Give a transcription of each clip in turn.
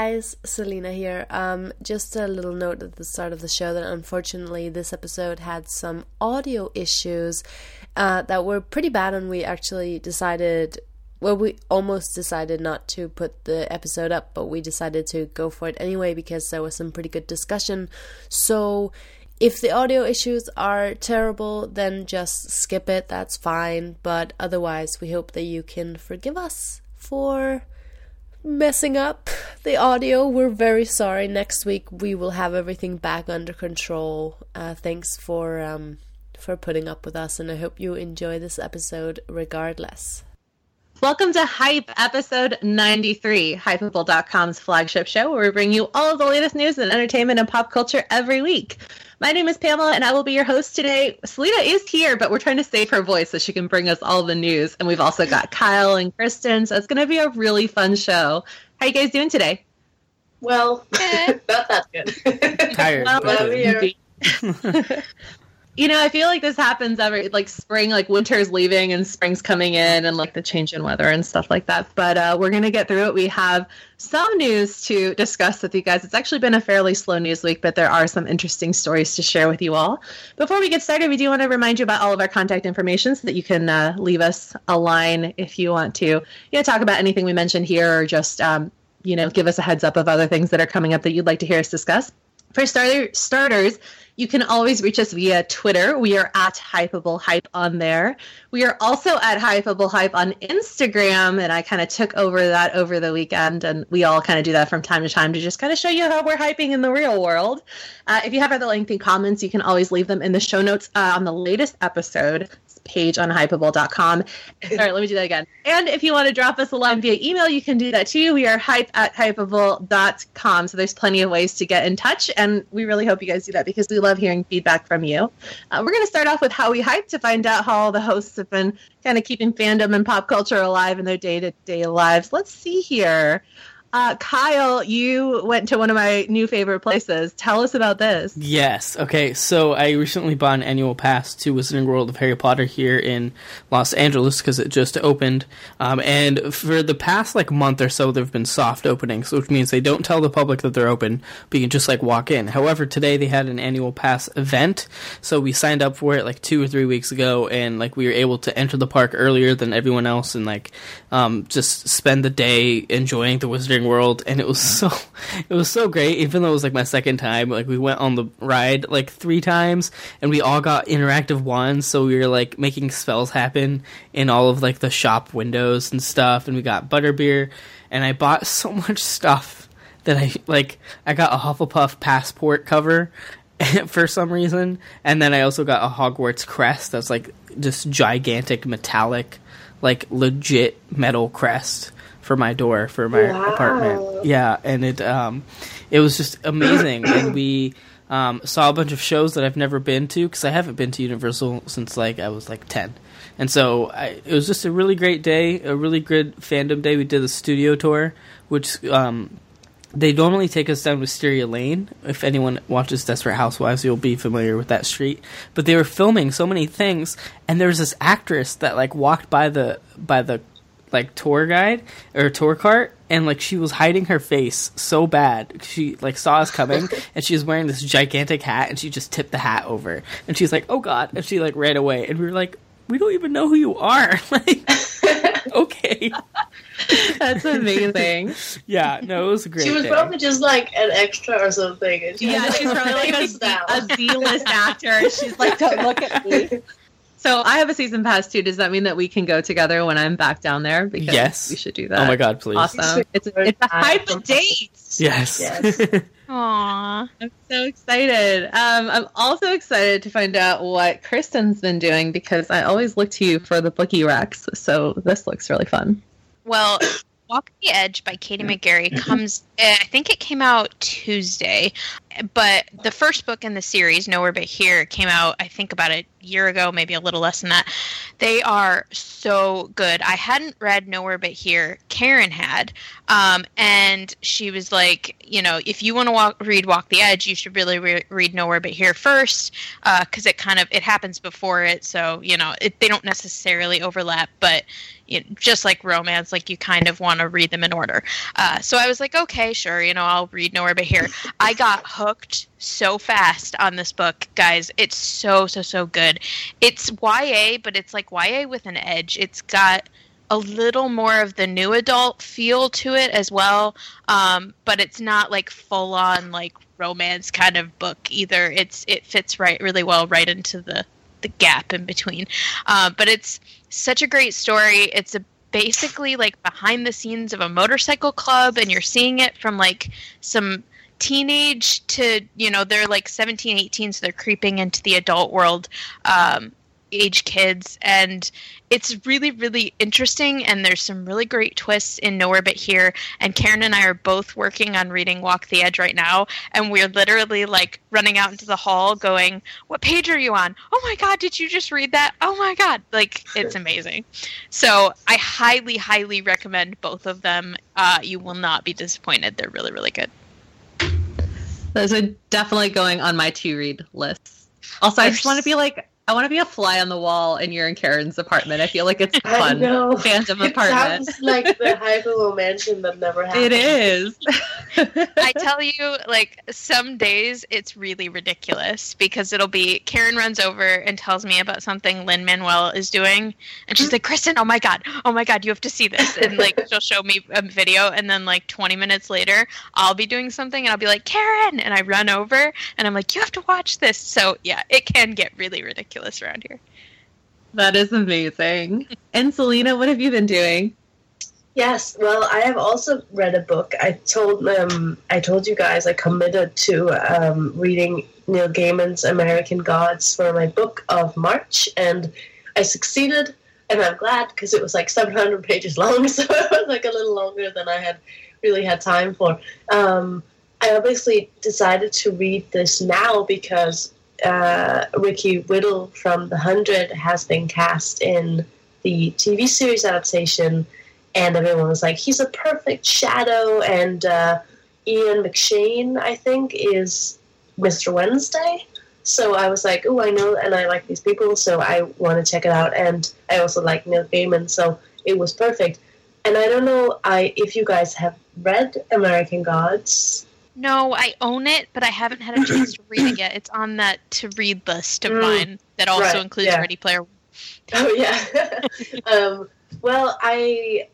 guys, Selena here. Just a little note at the start of the show that unfortunately this episode had some audio issues that were pretty bad, and we actually decided, well, we almost decided not to put the episode up, but we decided to go for it anyway because there was some pretty good discussion. So if the audio issues are terrible, then just skip it, that's fine. But otherwise, we hope that you can forgive us for messing up the audio. We're very sorry. Next week we will have everything back under control. Thanks for putting up with us, and I hope you enjoy this episode regardless. Welcome to Hype episode 93, Hypable.com's flagship show where we bring you all of the latest news and entertainment and pop culture every week. My name is Pamela, and I will be your host today. Selena is here, but we're trying to save her voice so she can bring us all the news. And we've also got Kyle and Kristen, so it's going to be a really fun show. How are you guys doing today? Well, not that good. Tired. You know, I feel like this happens every, like, spring, like, winter's leaving and spring's coming in and, like, the change in weather and stuff like that. But we're going to get through it. We have some news to discuss with you guys. It's actually been a fairly slow news week, but there are some interesting stories to share with you all. Before we get started, we do want to remind you about all of our contact information so that you can leave us a line if you want to, talk about anything we mentioned here or just, give us a heads up of other things that are coming up that you'd like to hear us discuss. For starters, you can always reach us via Twitter. We are at Hypable Hype on there. We are also at Hypable Hype on Instagram, and I kind of took over that over the weekend, and we all kind of do that from time to time to just kind of show you how we're hyping in the real world. If you have other lengthy comments, you can always leave them in the show notes on the latest episode page on Hypable.com. Sorry, let me do that again. And if you want to drop us a line via email, you can do that too. We are hype@hypable.com. So there's plenty of ways to get in touch, and we really hope you guys do that because we love hearing feedback from you. We're going to start off with how we hype to find out how all the hosts have been kind of keeping fandom and pop culture alive in their day-to-day lives. Let's see here. Kyle, you went to one of my new favorite places. Tell us about this. Yes. Okay, so I recently bought an annual pass to Wizarding World of Harry Potter here in Los Angeles because it just opened. And for the past month or so, there have been soft openings, which means they don't tell the public that they're open, but you can just walk in. However, today they had an annual pass event, so we signed up for it 2 or 3 weeks ago, and we were able to enter the park earlier than everyone else and just spend the day enjoying the Wizarding World, and it was so great. Even though it was my second time, we went on the ride 3 times, and we all got interactive wands, so we were making spells happen in all of the shop windows and stuff. And we got butterbeer, and I bought so much stuff that I got a Hufflepuff passport cover for some reason, and then I also got a Hogwarts crest that's just gigantic metallic, legit metal crest for my door for my apartment. Yeah, and it was just amazing. And we saw a bunch of shows that I've never been to because I haven't been to Universal since I was 10. And so it was just a really great day, a really good fandom day. We did a studio tour, which they normally take us down Wisteria Lane. If anyone watches Desperate Housewives, you'll be familiar with that street. But they were filming so many things, and there was this actress that walked by the tour guide or tour cart, and she was hiding her face so bad. She saw us coming, and she was wearing this gigantic hat, and she just tipped the hat over, and she's oh god, and she ran away, and we were we don't even know who you are. Okay. That's amazing. Yeah, no, it was a great She was day. probably just an extra or something. And She's probably a Z-list actor. She's don't look at me. So I have a season pass too. Does that mean that we can go together when I'm back down there? Because yes. We should do that. Oh my god, please. Awesome. It's a hype date. Yes. Aww. I'm so excited. I'm also excited to find out what Kristen's been doing because I always look to you for the bookie recs. So this looks really fun. Well, Walk the Edge by Katie McGarry comes, I think it came out Tuesday. But the first book in the series, Nowhere But Here, came out, I think, about a year ago, maybe a little less than that. They are so good. I hadn't read Nowhere But Here. Karen had. And she was like, you know, if you want to read Walk the Edge, you should really read Nowhere But Here first, because it happens before it. So, you know, they don't necessarily overlap, but you know, just like romance, like you kind of want to read them in order. So I was like, okay, sure, you know, I'll read Nowhere But Here. I got hooked so fast on this book, guys. It's so good. It's YA, but it's like YA with an edge. It's got a little more of the new adult feel to it as well, but it's not like full on like romance kind of book either. It fits really well right into the gap in between. But it's such a great story. It's basically like behind the scenes of a motorcycle club, and you're seeing it from like some teenage to, you know, they're like 17, 18, so they're creeping into the adult world, age kids, and it's really interesting, and there's some really great twists in Nowhere But Here, and Karen and I are both working on reading Walk the Edge right now, and we're literally like running out into the hall going, what page are you on? Oh my god, did you just read that? Oh my god, like, it's amazing. So I highly recommend both of them. You will not be disappointed. They're really good. Those are definitely going on my to-read list. Also, I just want to be like, I want to be a fly on the wall in your and Karen's apartment. I feel like it's fun. Phantom apartment. It sounds like the Hyperion mansion that never happened. It is. I tell you, like, some days it's really ridiculous because it'll be Karen runs over and tells me about something Lin-Manuel is doing, and she's like, Kristen, oh my god, you have to see this. And like, she'll show me a video, and then like 20 minutes later, I'll be doing something, and I'll be like, Karen, and I run over, and I'm like, you have to watch this. So yeah, it can get really ridiculous around here. That is amazing. And Selena, what have you been doing? Yes, well, I have also read a book. I told you guys I committed to reading Neil Gaiman's American Gods for my book of March, and I succeeded, and I'm glad because it was like 700 pages long, so it was like a little longer than I had really had time for. I obviously decided to read this now because Ricky Whittle from The 100 has been cast in the TV series adaptation, and everyone was like, he's a perfect Shadow, and Ian McShane, I think, is Mr. Wednesday. So I was like, oh, I know, and I like these people, so I want to check it out, and I also like Neil Gaiman, so it was perfect. And I don't know if you guys have read American Gods. No, I own it, but I haven't had a chance to read it yet. It's on that to-read list of mine that also includes Ready Player One. Oh, yeah. Well, I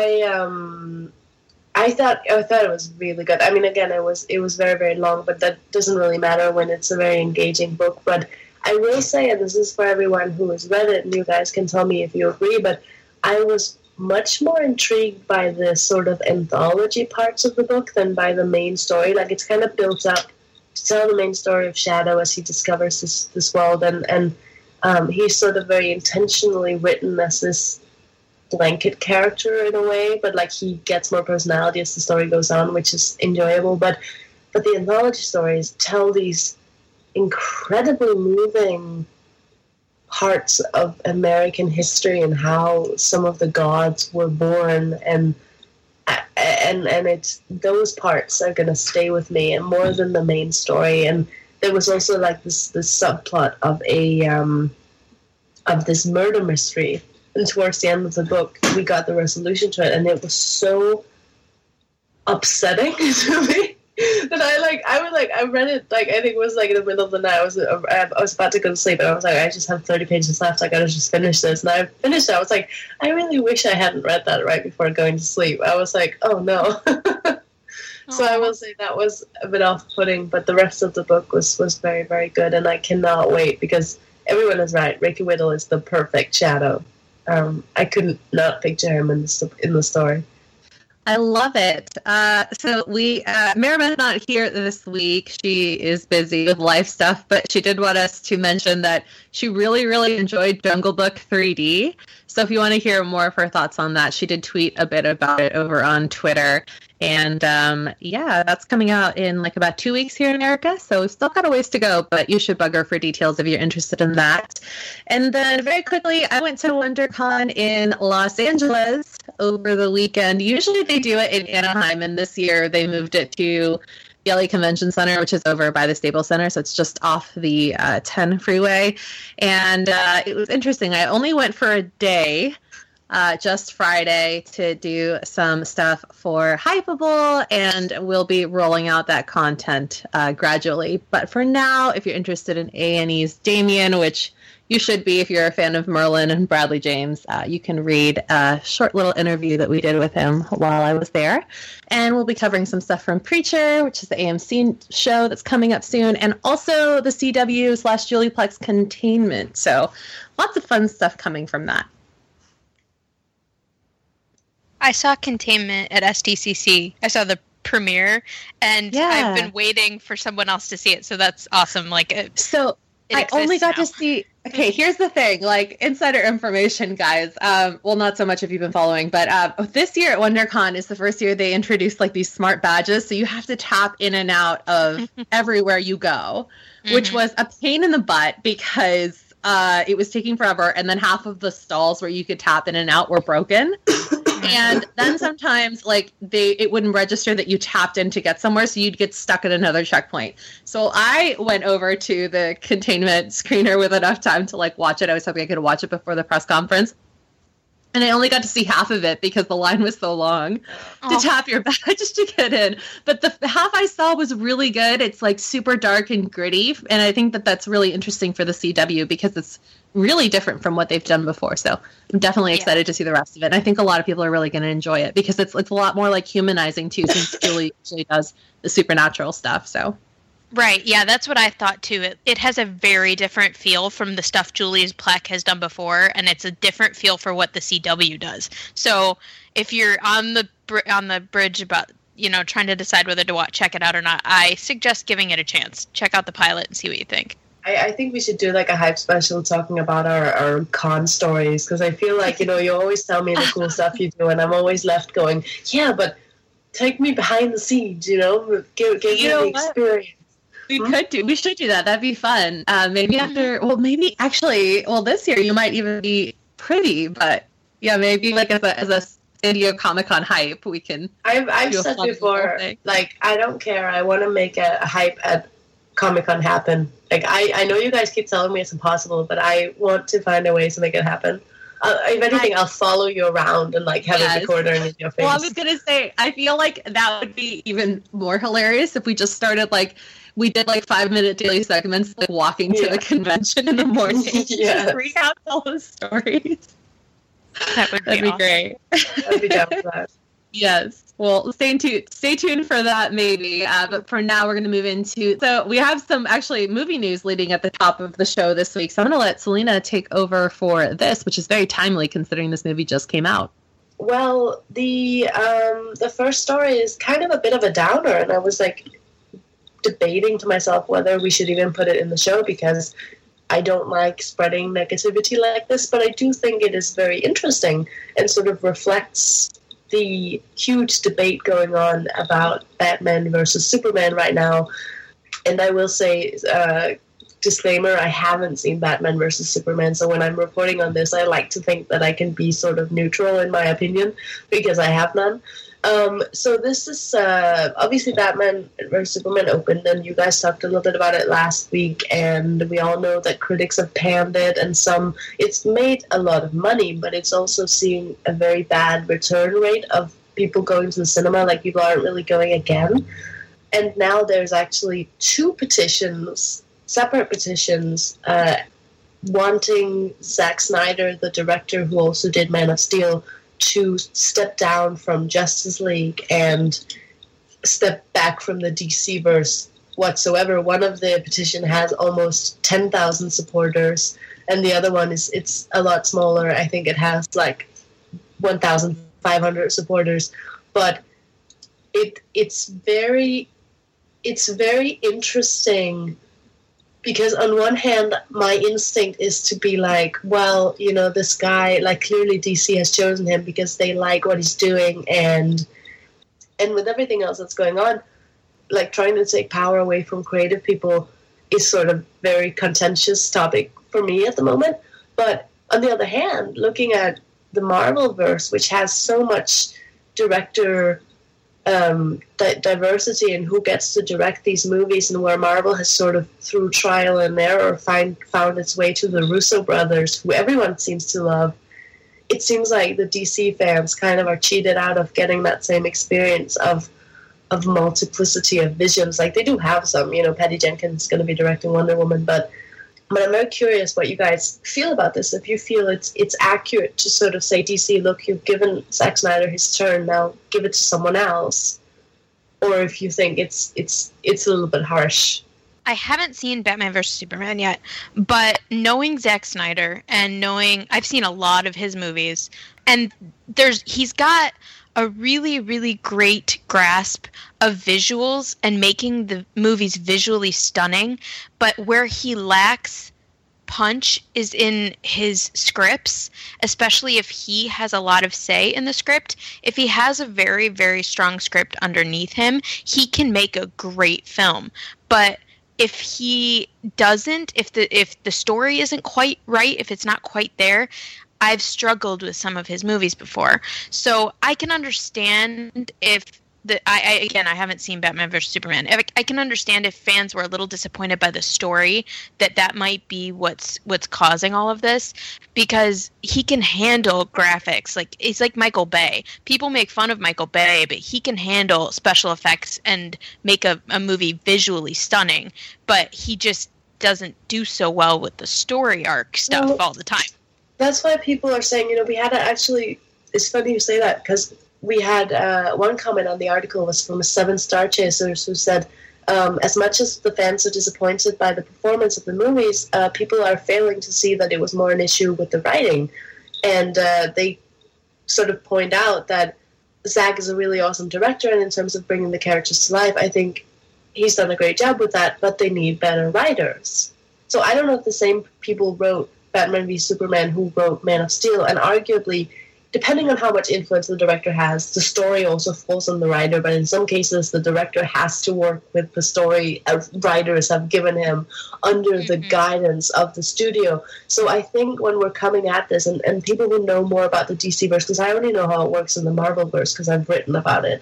thought it was really good. I mean, again, it was very, very long, but that doesn't really matter when it's a very engaging book. But I will say, and this is for everyone who has read it, and you guys can tell me if you agree, but I was much more intrigued by the sort of anthology parts of the book than by the main story. Like, it's kind of built up to tell the main story of Shadow as he discovers this world, and he's sort of very intentionally written as this blanket character in a way, but like he gets more personality as the story goes on, which is enjoyable. But the anthology stories tell these incredibly moving parts of American history and how some of the gods were born, and it's those parts are gonna stay with me, and more than the main story. And there was also like this subplot of this murder mystery, and towards the end of the book we got the resolution to it, and it was so upsetting to me that I read it, like, I think it was like in the middle of the night. I was about to go to sleep, and I was like, I just have 30 pages left, I gotta just finish this. And I finished it. I was like, I really wish I hadn't read that right before going to sleep. I was like, oh no. So I will say that was a bit off-putting, but the rest of the book was very, very good, and I cannot wait, because everyone is right. Ricky Whittle is the perfect Shadow. I couldn't not picture him in the story. I love it. So Merriman's not here this week. She is busy with life stuff, but she did want us to mention that she really, really enjoyed Jungle Book 3D. So if you want to hear more of her thoughts on that, she did tweet a bit about it over on Twitter. And that's coming out in like about 2 weeks here in America. So we've still got a ways to go, but you should bug her for details if you're interested in that. And then very quickly, I went to WonderCon in Los Angeles over the weekend. Usually they do it in Anaheim, and this year they moved it to the LA Convention Center, which is over by the Staples Center, so it's just off the 10 freeway. And it was interesting. I only went for a day, just Friday, to do some stuff for Hypable, and we'll be rolling out that content gradually. But for now, if you're interested in A&E's Damien, which you should be if you're a fan of Merlin and Bradley James, you can read a short little interview that we did with him while I was there. And we'll be covering some stuff from Preacher, which is the AMC show that's coming up soon, and also the CW/Julieplex Containment. So lots of fun stuff coming from that. I saw Containment at SDCC. I saw premiere, and I've been waiting for someone else to see it, so that's awesome. So I only got to see. Okay, here's the thing, like insider information, guys. Well, not so much if you've been following, but this year at WonderCon is the first year they introduced like these smart badges, so you have to tap in and out of everywhere you go, which was a pain in the butt because it was taking forever, and then half of the stalls where you could tap in and out were broken. And then sometimes, like, it wouldn't register that you tapped in to get somewhere, so you'd get stuck at another checkpoint. So I went over to the Containment screener with enough time to, like, watch it. I was hoping I could watch it before the press conference. And I only got to see half of it because the line was so long to tap your badge to get in. But the half I saw was really good. It's, like, super dark and gritty. And I think that that's really interesting for the CW because it's really different from what they've done before. So I'm definitely excited to see the rest of it. And I think a lot of people are really going to enjoy it because it's a lot more, like, humanizing, too, since Julie usually does the supernatural stuff. So. Right, yeah, that's what I thought too. It has a very different feel from the stuff Julie's Plec has done before, and it's a different feel for what the CW does. So if you're on the bridge about, trying to decide whether to check it out or not, I suggest giving it a chance. Check out the pilot and see what you think. I think we should do like a hype special talking about our con stories, because I feel like, you always tell me the cool stuff you do, and I'm always left going, yeah, but take me behind the scenes, give me the experience. We should do that. That'd be fun. Maybe this year you might even be pretty, but yeah, maybe like as a San Diego Comic-Con hype, we can. I've said before, like, I don't care. I want to make a hype at Comic-Con happen. Like, I know you guys keep telling me it's impossible, but I want to find a way to make it happen. If anything, I'll follow you around and like have a recorder in your face. Well, I was gonna say, I feel like that would be even more hilarious if we just started like. We did like 5-minute daily segments, like walking to the convention in the morning to recount all the stories. That'd be great. I'd be down for that. Yes. Well, stay tuned for that maybe. But for now, we're going to move into. So we have some actually movie news leading at the top of the show this week. So I'm going to let Selena take over for this, which is very timely considering this movie just came out. Well, the first story is kind of a bit of a downer, and I was like debating to myself whether we should even put it in the show because I don't like spreading negativity like this, but I do think it is very interesting and sort of reflects the huge debate going on about Batman versus Superman right now. And I will say, disclaimer, I haven't seen Batman versus Superman, so when I'm reporting on this, I like to think that I can be sort of neutral in my opinion because I have none. So this is obviously Batman vs. Superman opened, and you guys talked a little bit about it last week, and we all know that critics have panned it, and it's made a lot of money, but it's also seeing a very bad return rate of people going to the cinema, like people aren't really going again. And now there's actually 2 petitions, separate petitions, wanting Zack Snyder, the director who also did Man of Steel, to step down from Justice League and step back from the DC-verse whatsoever. One of the petition has almost 10,000 supporters, and the other one it's a lot smaller. I think it has like 1,500 supporters. but it's very interesting, because on one hand, my instinct is to be like, well, you know, this guy, like, clearly DC has chosen him because they like what he's doing, and with everything else that's going on, like, trying to take power away from creative people is sort of very contentious topic for me at the moment. But on the other hand, looking at the Marvelverse, which has so much director diversity in who gets to direct these movies, and where Marvel has sort of, through trial and error, found its way to the Russo brothers, who everyone seems to love, it seems like the DC fans kind of are cheated out of getting that same experience of multiplicity of visions. Like, they do have some, you know, Patty Jenkins is going to be directing Wonder Woman, but I'm very curious what you guys feel about this. If you feel it's accurate to sort of say, DC, look, you've given Zack Snyder his turn, now give it to someone else, or if you think it's a little bit harsh. I haven't seen Batman vs. Superman yet, but knowing Zack Snyder and I've seen a lot of his movies, and he's got a really, really great grasp of visuals and making the movies visually stunning, but where he lacks punch is in his scripts, especially if he has a lot of say in the script. If he has a very, very strong script underneath him, he can make a great film. But if he doesn't, if the story isn't quite right, if it's not quite there, I've struggled with some of his movies before. So I can understand if I haven't seen Batman vs. Superman. I can understand if fans were a little disappointed by the story, that might be what's causing all of this, because he can handle graphics. Like, it's like Michael Bay. People make fun of Michael Bay, but he can handle special effects and make a movie visually stunning, but he just doesn't do so well with the story arc stuff all the time. That's why people are saying, you know, we had it's funny you say that, because we had one comment on the article was from 7 Star Chasers, who said, as much as the fans are disappointed by the performance of the movies, people are failing to see that it was more an issue with the writing. And they sort of point out that Zack is a really awesome director, and in terms of bringing the characters to life, I think he's done a great job with that, but they need better writers. So I don't know if the same people wrote Batman v Superman who wrote Man of Steel, and arguably, depending on how much influence the director has, the story also falls on the writer, but in some cases the director has to work with the story writers have given him under the guidance of the studio. So I think when we're coming at this, and people who know more about the DC verse, because I only know how it works in the Marvel verse because I've written about it,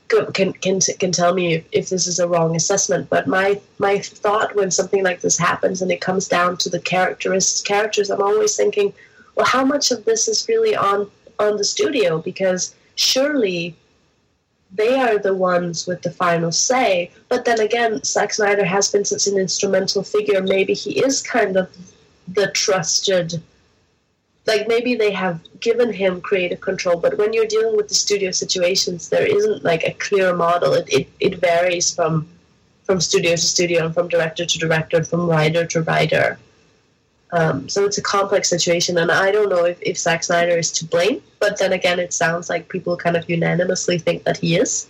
can tell me if this is a wrong assessment. But my thought when something like this happens and it comes down to the characters, I'm always thinking, well, how much of this is really on the studio? Because surely they are the ones with the final say. But then again, Zack Snyder has been such an instrumental figure. Maybe he is kind of the trusted, like, maybe they have given him creative control, but when you're dealing with the studio situations, there isn't like a clear model. It varies from studio to studio, and from director to director, from writer to writer. So it's a complex situation, and I don't know if Zack Snyder is to blame, but then again, it sounds like people kind of unanimously think that he is.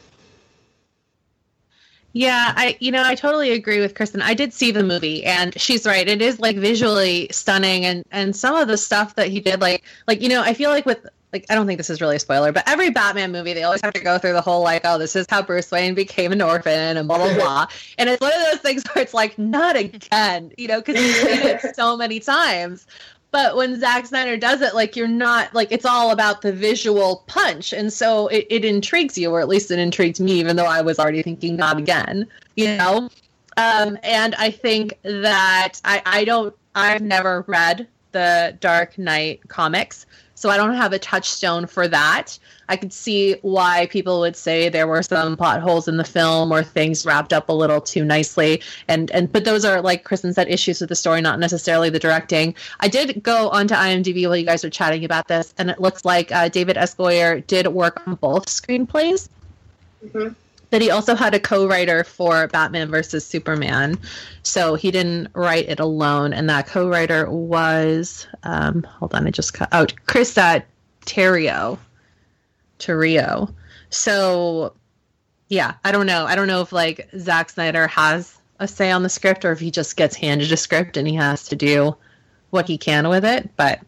Yeah, I totally agree with Kristen. I did see the movie, and she's right. It is, like, visually stunning, and some of the stuff that he did, like I feel like with, like, I don't think this is really a spoiler, but every Batman movie, they always have to go through the whole, like, oh, this is how Bruce Wayne became an orphan, and blah, blah, blah. And it's one of those things where it's like, not again, because he's seen it so many times. But when Zack Snyder does it, like, you're not, like, it's all about the visual punch. And so it intrigues you, or at least it intrigued me, even though I was already thinking, not again, And I think that I've never read the Dark Knight comics, so I don't have a touchstone for that. I could see why people would say there were some plot holes in the film or things wrapped up a little too nicely. But those are, like Kristen said, issues with the story, not necessarily the directing. I did go onto IMDb while you guys were chatting about this, and it looks like David S. Goyer did work on both screenplays. Mm-hmm. But he also had a co-writer for Batman vs. Superman, so he didn't write it alone. And that co-writer was, hold on, I just cut out, Chris Terrio. So, yeah, I don't know. I don't know if like Zack Snyder has a say on the script or if he just gets handed a script and he has to do what he can with it. But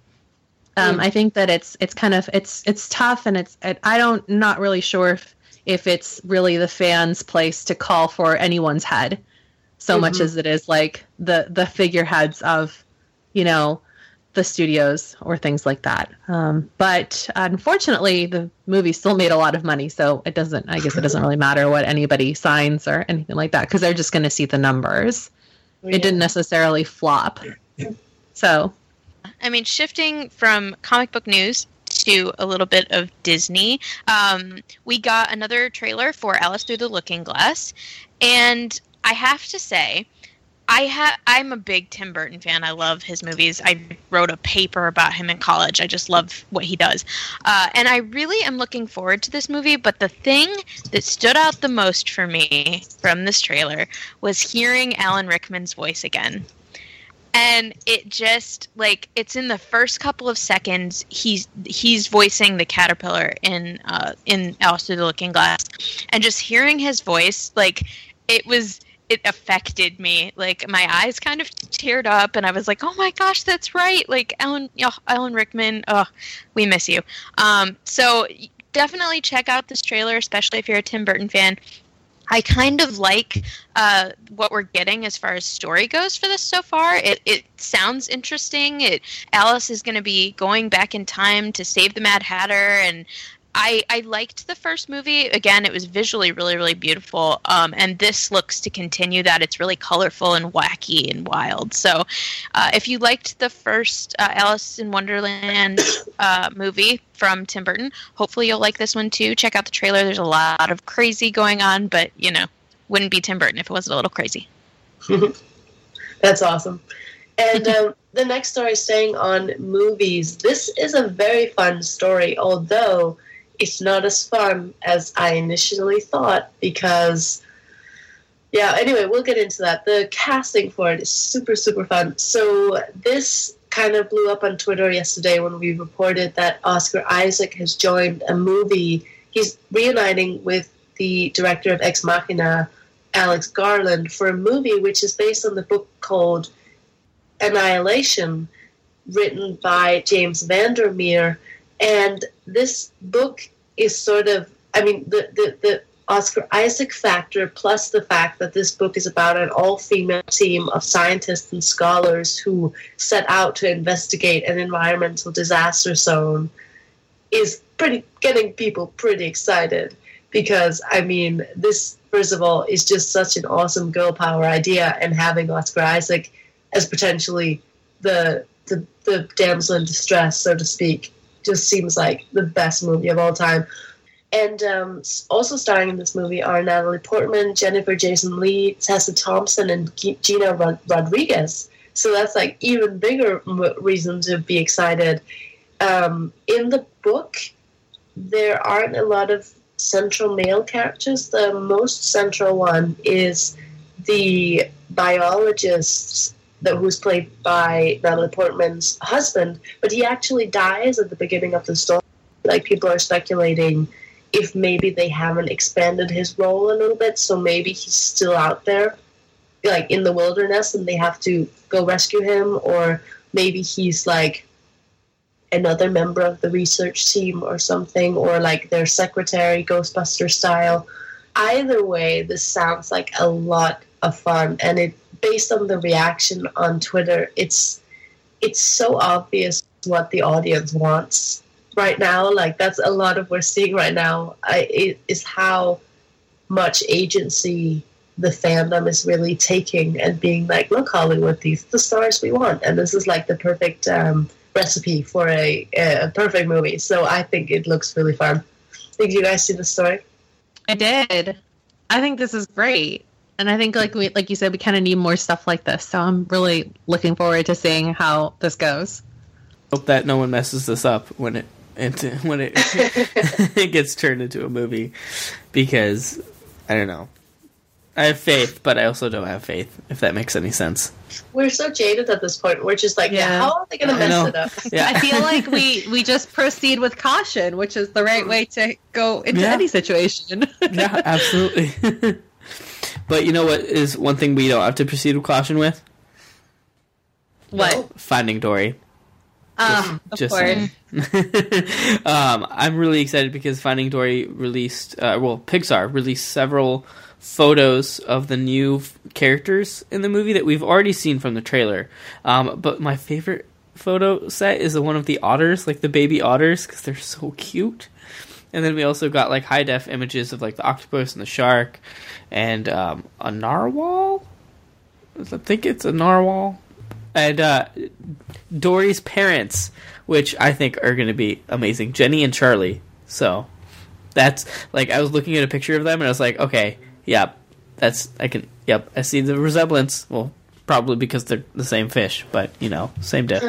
I think that it's kind of it's tough, and I'm not really sure if it's really the fans' place to call for anyone's head so much as it is like the figureheads of, you know, the studios or things like that. But unfortunately, the movie still made a lot of money, so I guess it doesn't really matter what anybody signs or anything like that, because they're just going to see the numbers. Yeah. It didn't necessarily flop. So, I mean, shifting from comic book news to a little bit of Disney, we got another trailer for Alice Through the Looking Glass, and I have to say, I'm a big Tim Burton fan. I love his movies. I wrote a paper about him in college. I just love what he does. And I really am looking forward to this movie, but the thing that stood out the most for me from this trailer was hearing Alan Rickman's voice again. And it just, like, it's in the first couple of seconds, he's voicing the caterpillar in Alice Through the Looking Glass. And just hearing his voice, like, it affected me. Like, my eyes kind of teared up, and I was like, oh my gosh, that's right. Like, Alan Rickman, we miss you. So definitely check out this trailer, especially if you're a Tim Burton fan. I kind of like what we're getting as far as story goes for this so far. It sounds interesting. Alice is going to be going back in time to save the Mad Hatter, and I liked the first movie. Again, it was visually really, really beautiful, and this looks to continue that. It's really colorful and wacky and wild. So if you liked the first Alice in Wonderland movie from Tim Burton, hopefully you'll like this one too. Check out the trailer. There's a lot of crazy going on, but, you know, wouldn't be Tim Burton if it wasn't a little crazy. That's awesome. And the next story, staying on movies, this is a very fun story, although it's not as fun as I initially thought because, yeah, anyway, we'll get into that. The casting for it is super, super fun. So this kind of blew up on Twitter yesterday when we reported that Oscar Isaac has joined a movie. He's reuniting with the director of Ex Machina, Alex Garland, for a movie which is based on the book called Annihilation, written by James Vandermeer. And this book is sort of, I mean, the Oscar Isaac factor, plus the fact that this book is about an all-female team of scientists and scholars who set out to investigate an environmental disaster zone, is getting people pretty excited. Because, I mean, this, first of all, is just such an awesome girl power idea, and having Oscar Isaac as potentially the damsel in distress, so to speak, just seems like the best movie of all time. And also starring in this movie are Natalie Portman, Jennifer Jason Leigh, Tessa Thompson, and Gina Rodriguez. So that's like even bigger reason to be excited. In the book, there aren't a lot of central male characters. The most central one is the biologist who's played by Natalie Portman's husband, but he actually dies at the beginning of the story. Like, people are speculating if maybe they haven't expanded his role a little bit, so maybe he's still out there, like, in the wilderness, and they have to go rescue him, or maybe he's, like, another member of the research team or something, or, like, their secretary, Ghostbuster style. Either way, this sounds like a lot of fun, and based on the reaction on Twitter, it's so obvious what the audience wants right now. Like, that's a lot of what we're seeing right now. Is how much agency the fandom is really taking and being like, look, Hollywood, these are the stars we want, and this is like the perfect recipe for a perfect movie. So I think it looks really fun. Did you guys see the story? I did. I think this is great. And I think, like you said, we kind of need more stuff like this. So I'm really looking forward to seeing how this goes. Hope that no one messes this up when it it gets turned into a movie, because I don't know. I have faith, but I also don't have faith, if that makes any sense. We're so jaded at this point. We're just like, how are they going to mess it up? Yeah. I feel like we just proceed with caution, which is the right way to go into any situation. Yeah, absolutely. But you know what is one thing we don't have to proceed with caution with? What? Finding Dory. Of course. I'm really excited because Finding Dory released, Pixar released several photos of the new characters in the movie that we've already seen from the trailer. But my favorite photo set is the one of the otters, like the baby otters, because they're so cute. And then we also got like high def images of like the octopus and the shark and a narwhal. I think it's a narwhal. And Dory's parents, which I think are going to be amazing, Jenny and Charlie. So that's like, I was looking at a picture of them and I was like, okay, yep, I see the resemblance. Well, probably because they're the same fish, but same diff.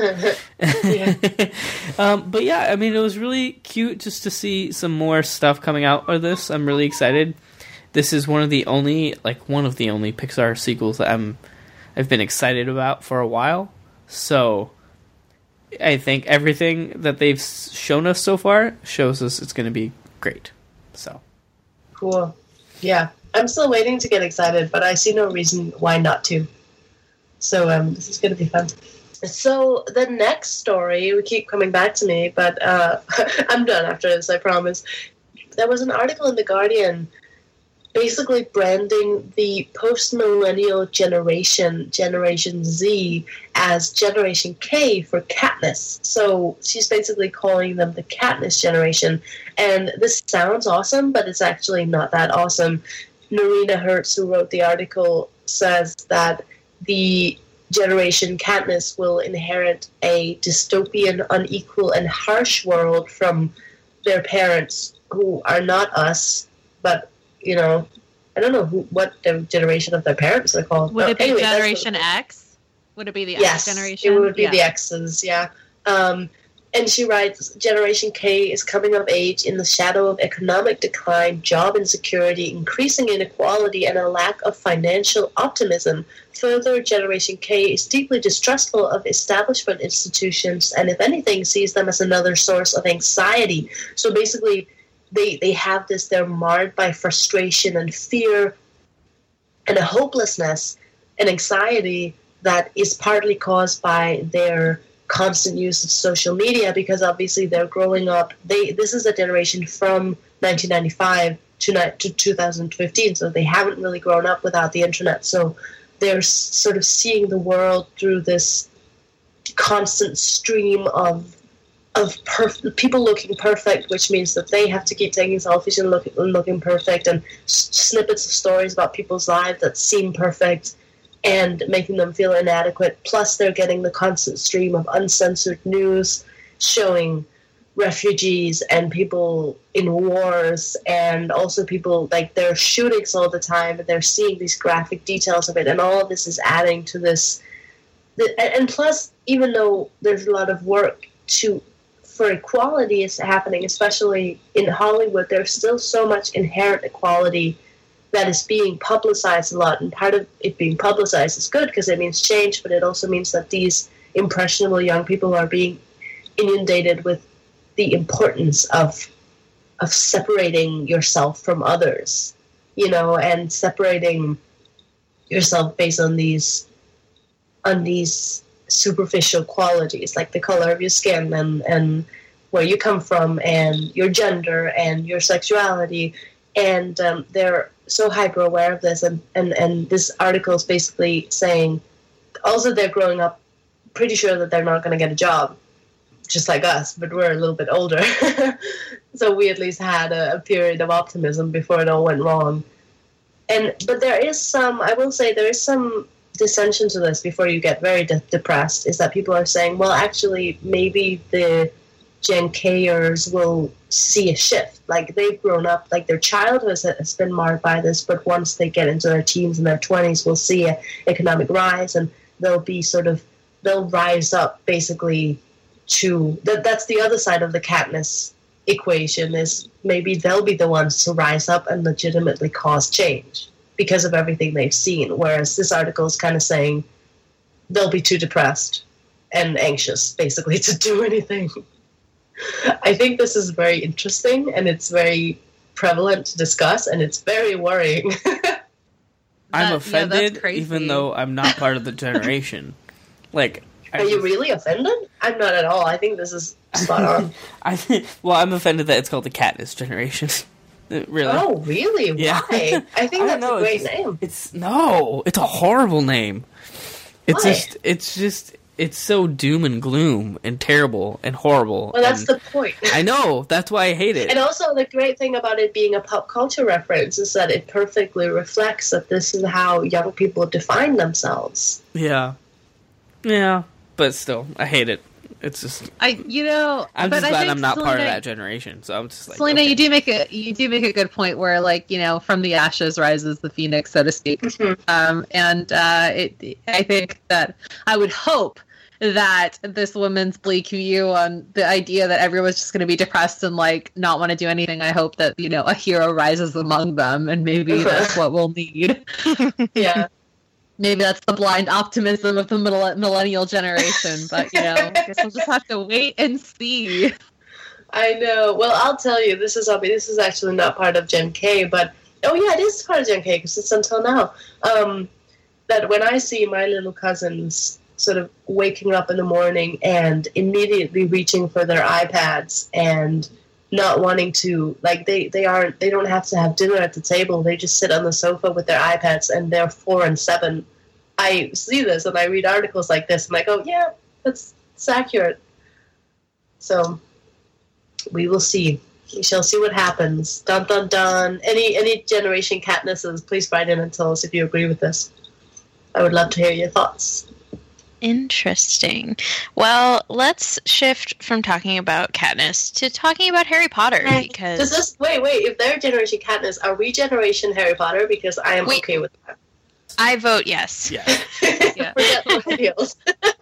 But yeah, I mean, it was really cute just to see some more stuff coming out of this. I'm really excited. This is one of the only Pixar sequels that I've been excited about for a while. So I think everything that they've shown us so far shows us it's going to be great. So cool. Yeah, I'm still waiting to get excited, but I see no reason why not to. So this is going to be fun. So the next story, we keep coming back to me, but I'm done after this, I promise. There was an article in The Guardian basically branding the post-millennial Generation Z, as Generation K for Katniss. So she's basically calling them the Katniss generation. And this sounds awesome, but it's actually not that awesome. Narina Hertz, who wrote the article, says that the Generation Katniss will inherit a dystopian, unequal, and harsh world from their parents, who are not us, but I don't know what the generation of their parents are called. Would it be Generation X? Would it be the X generation? Yes, it would be the X's, yeah. And she writes, Generation K is coming of age in the shadow of economic decline, job insecurity, increasing inequality, and a lack of financial optimism. Further, Generation K is deeply distrustful of establishment institutions, and if anything, sees them as another source of anxiety. So basically, they have this, they're marred by frustration and fear and a hopelessness and anxiety that is partly caused by their constant use of social media, because obviously they're growing up. This is a generation from 1995 to 2015, so they haven't really grown up without the internet. So they're sort of seeing the world through this constant stream of people looking perfect, which means that they have to keep taking selfies and looking perfect, and snippets of stories about people's lives that seem perfect and making them feel inadequate. Plus, they're getting the constant stream of uncensored news showing refugees and people in wars, and also people, like, there are shootings all the time, and they're seeing these graphic details of it, and all of this is adding to this. And plus, even though there's a lot of work for equality is happening, especially in Hollywood, there's still so much inherent equality that is being publicized a lot, and part of it being publicized is good because it means change, but it also means that these impressionable young people are being inundated with the importance of separating yourself from others, and separating yourself based on these superficial qualities, like the color of your skin and where you come from and your gender and your sexuality. And they're so hyper aware of this, and this article is basically saying also they're growing up pretty sure that they're not going to get a job, just like us, but we're a little bit older. So we at least had a period of optimism before it all went wrong. But there is some dissension to this before you get very depressed, is that people are saying, well, actually, maybe the Gen Kers will see a shift. Like, they've grown up, like, their childhood has been marred by this, but once they get into their teens and their 20s, we'll see an economic rise, and they'll rise up, basically, to... That's the other side of the Katniss equation, is maybe they'll be the ones to rise up and legitimately cause change. because of everything they've seen. Whereas this article is kind of saying they'll be too depressed and anxious, basically, to do anything. I think this is very interesting, and it's very prevalent to discuss, and it's very worrying. I'm offended, even though I'm not part of the generation. Like, are you really offended? I'm not at all. I think this is spot on. I'm offended that it's called the Katniss generation. Really? Oh, really? Yeah. Why? I think that's a great name. It's a horrible name. It's so doom and gloom and terrible and horrible. Well, that's the point. I know. That's why I hate it. And also, the great thing about it being a pop culture reference is that it perfectly reflects that this is how young people define themselves. Yeah. Yeah. But still, I hate it. It's just I'm just glad I'm not part of that generation. So I'm just like, Selena, okay. you do make a good point where, like, from the ashes rises the phoenix, so to speak. Mm-hmm. I think that I would hope that this woman's bleak view on the idea that everyone's just going to be depressed and like not want to do anything. I hope that a hero rises among them, and maybe that's what we'll need. Yeah. Maybe that's the blind optimism of the millennial generation, but, I guess we'll just have to wait and see. I know. Well, I'll tell you, this is actually not part of Gen K, but, oh yeah, it is part of Gen K, because it's until now, that when I see my little cousins sort of waking up in the morning and immediately reaching for their iPads and not wanting to, like, they don't have to have dinner at the table. They just sit on the sofa with their iPads, and they're 4 and 7. I see this and I read articles like this and I go, yeah, it's accurate. So we will see. We shall see what happens. Dun dun dun. Any generation Katnisses, please write in and tell us if you agree with this. I would love to hear your thoughts. Interesting. Well, let's shift from talking about Katniss to talking about Harry Potter, because... Does this... Wait, if they're Generation Katniss, are we Generation Harry Potter? Because I am okay with that. I vote yes. Yeah. Yeah. Forget millennials.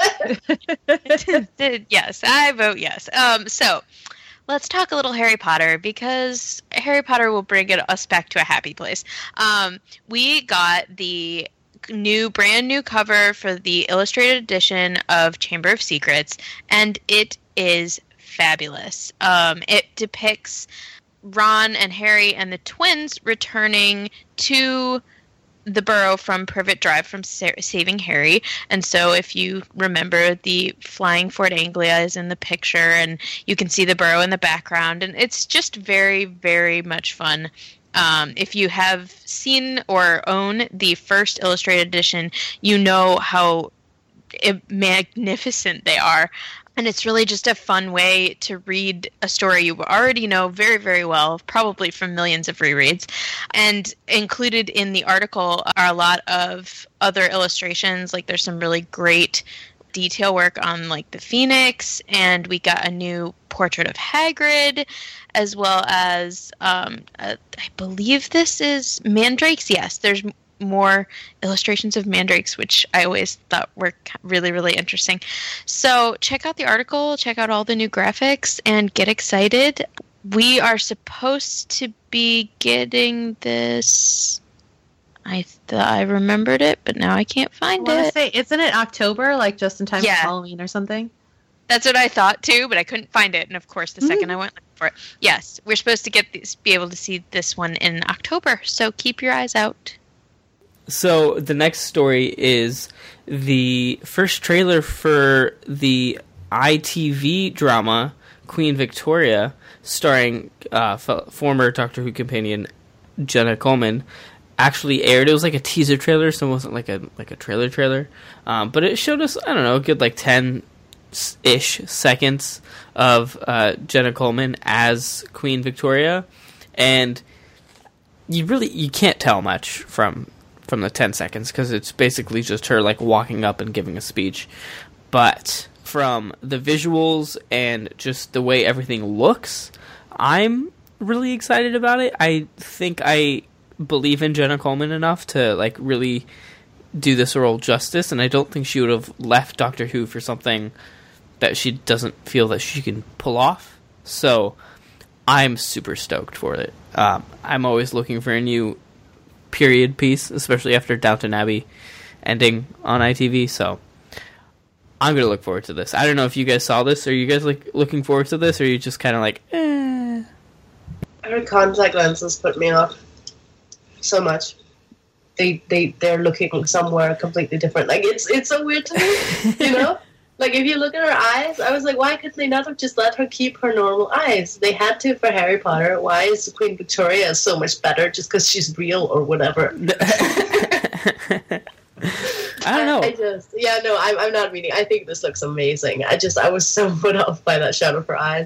Yes, I vote yes. So, let's talk a little Harry Potter, because Harry Potter will bring us back to a happy place. We got the brand new cover for the illustrated edition of Chamber of Secrets, and it is fabulous. It depicts Ron and Harry and the twins returning to the Burrow from Privet Drive from saving Harry. And so if you remember, the flying Fort Anglia is in the picture, and you can see the Burrow in the background, and it's just very, very much fun. If you have seen or own the first illustrated edition, you know how magnificent they are. And it's really just a fun way to read a story you already know very, very well, probably from millions of rereads. And included in the article are a lot of other illustrations. Like, there's some really great detail work on, like, the Phoenix, and we got a new portrait of Hagrid, as well as I believe this is Mandrakes. Yes, there's more illustrations of Mandrakes, which I always thought were really, really interesting. So check out the article, check out all the new graphics, and get excited. We are supposed to be getting this... I thought I remembered it, but now I can't find it. Isn't it October, like just in time for Halloween or something? That's what I thought too, but I couldn't find it. And of course, the second I went looking for it, yes, we're supposed to be able to see this one in October. So keep your eyes out. So the next story is the first trailer for the ITV drama Queen Victoria, starring former Doctor Who companion Jenna Coleman. Actually aired. It was like a teaser trailer, so it wasn't like a trailer. But it showed us, I don't know, a good like 10-ish seconds of Jenna Coleman as Queen Victoria, and you can't tell much from the 10 seconds, because it's basically just her like walking up and giving a speech. But from the visuals and just the way everything looks, I'm really excited about it. I think I believe in Jenna Coleman enough to like really do this role justice, and I don't think she would have left Doctor Who for something that she doesn't feel that she can pull off. So I'm super stoked for it. I'm always looking for a new period piece, especially after Downton Abbey ending on ITV. So I'm gonna look forward to this. I don't know if you guys saw this. Are you guys like looking forward to this, or are you just kind of like, eh? Her contact lenses put me off so much. They're looking somewhere completely different. Like it's so weird to me, you know. Like if you look at her eyes, I was like, why could they not have just let her keep her normal eyes? They had to for Harry Potter. Why is Queen Victoria so much better just because she's real or whatever? I don't know. I'm not meaning. I think this looks amazing. I was so put off by that shot of her eyes.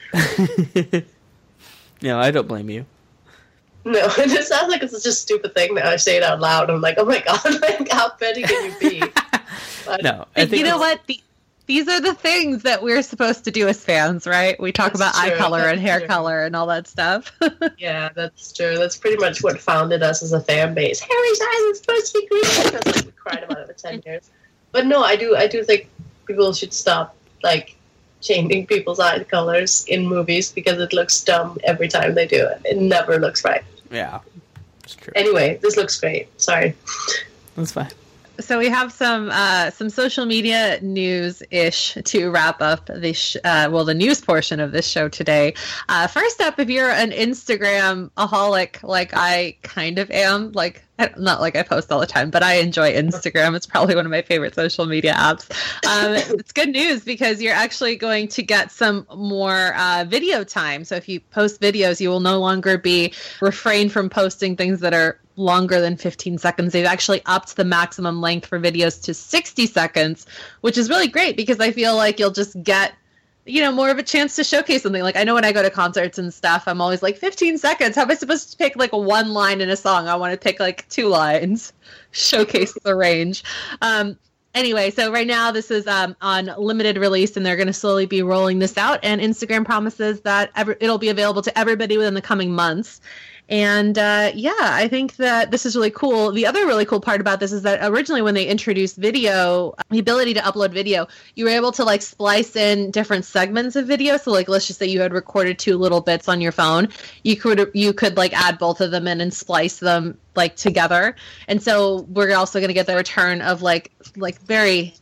No, I don't blame you. No, it sounds like it's such a stupid thing that I say it out loud. I'm like, oh my god, like how petty can you be? But, no, I think you know what? These are the things that we're supposed to do as fans, right? We talk about eye color and hair color and all that stuff. Yeah, that's true. That's pretty much what founded us as a fan base. Harry's eyes are supposed to be green. Because like, we cried about it for 10 years. But no, I do think people should stop like changing people's eye colors in movies because it looks dumb every time they do it. It never looks right. Yeah, it's true. Anyway, this looks great. Sorry. That's fine. So we have some social media news-ish to wrap up the news portion of this show today. First up, if you're an Instagram-aholic like I kind of am, like not like I post all the time, but I enjoy Instagram. It's probably one of my favorite social media apps. It's good news because you're actually going to get some more video time. So if you post videos, you will no longer be refrained from posting things that are longer than 15 seconds. They've actually upped the maximum length for videos to 60 seconds, which is really great because I feel like you'll just get, more of a chance to showcase something. Like I know when I go to concerts and stuff, I'm always like 15 seconds. How am I supposed to pick like one line in a song? I want to pick like 2 lines, showcase the range. Anyway, so right now this is on limited release, and they're going to slowly be rolling this out. And Instagram promises that it'll be available to everybody within the coming months. And I think that this is really cool. The other really cool part about this is that originally when they introduced video, the ability to upload video, you were able to like splice in different segments of video. So like, let's just say you had recorded 2 little bits on your phone. You could like add both of them in and splice them like together. And so we're also going to get the return of like very,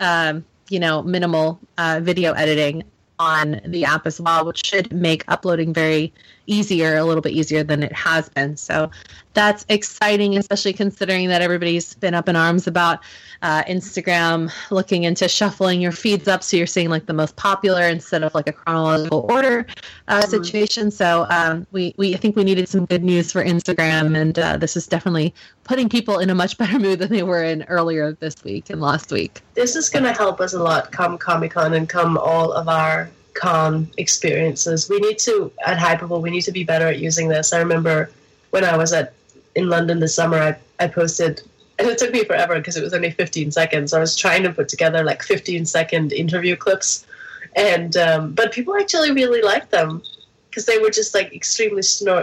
minimal video editing on the app as well, which should make uploading a little bit easier than it has been. So that's exciting, especially considering that everybody's been up in arms about Instagram looking into shuffling your feeds up so you're seeing like the most popular instead of like a chronological order situation. So I think we needed some good news for Instagram, and this is definitely putting people in a much better mood than they were in earlier this week and last week. This is going to help us a lot come Comic-Con and come all of our con experiences. We need to, at Hypable, we need to be better at using this. I remember when I was in London this summer, I posted, and it took me forever because it was only 15 seconds. I was trying to put together like 15-second interview clips, and but people actually really liked them because they were just like extremely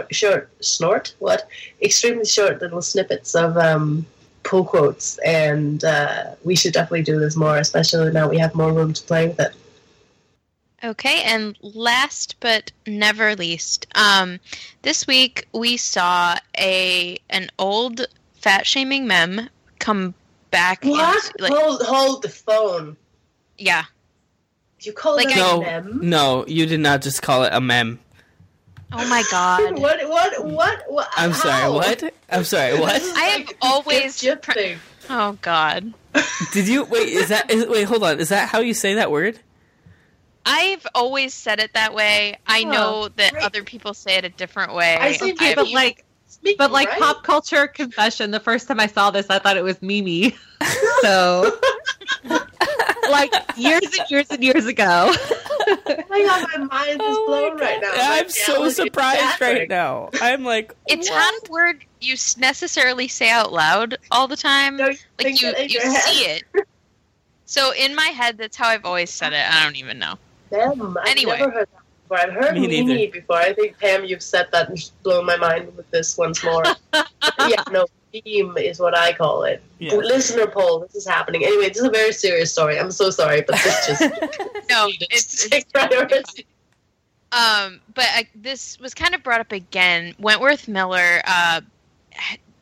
extremely short little snippets of pull quotes, and we should definitely do this more, especially now we have more room to play with it. Okay, and last but never least, this week we saw an old fat-shaming meme come back. What? Hold the phone. Yeah. You call it a meme? No, you did not just call it a meme. Oh my god. What? I'm sorry, what? I'm sorry, what? I have always... Oh god. Did you... Wait, hold on. Is that how you say that word? I've always said it that way. I know that other people say it a different way. I say, but like right? Pop culture confession. The first time I saw this, I thought it was Mimi. So, like years and years and years ago. My mind is blown right now. I'm so surprised right now. I'm like, it's not a word you necessarily say out loud all the time. No, like you see it. So in my head, that's how I've always said it. I don't even know. Damn, I've never heard that before. I've heard Mimi before. I think, Pam, you've said that and blown my mind with this once more. Yeah, no, meme is what I call it. Yeah. Listener poll, this is happening. Anyway, this is a very serious story. I'm so sorry, but this just... No, it's priority. But this was kind of brought up again. Wentworth Miller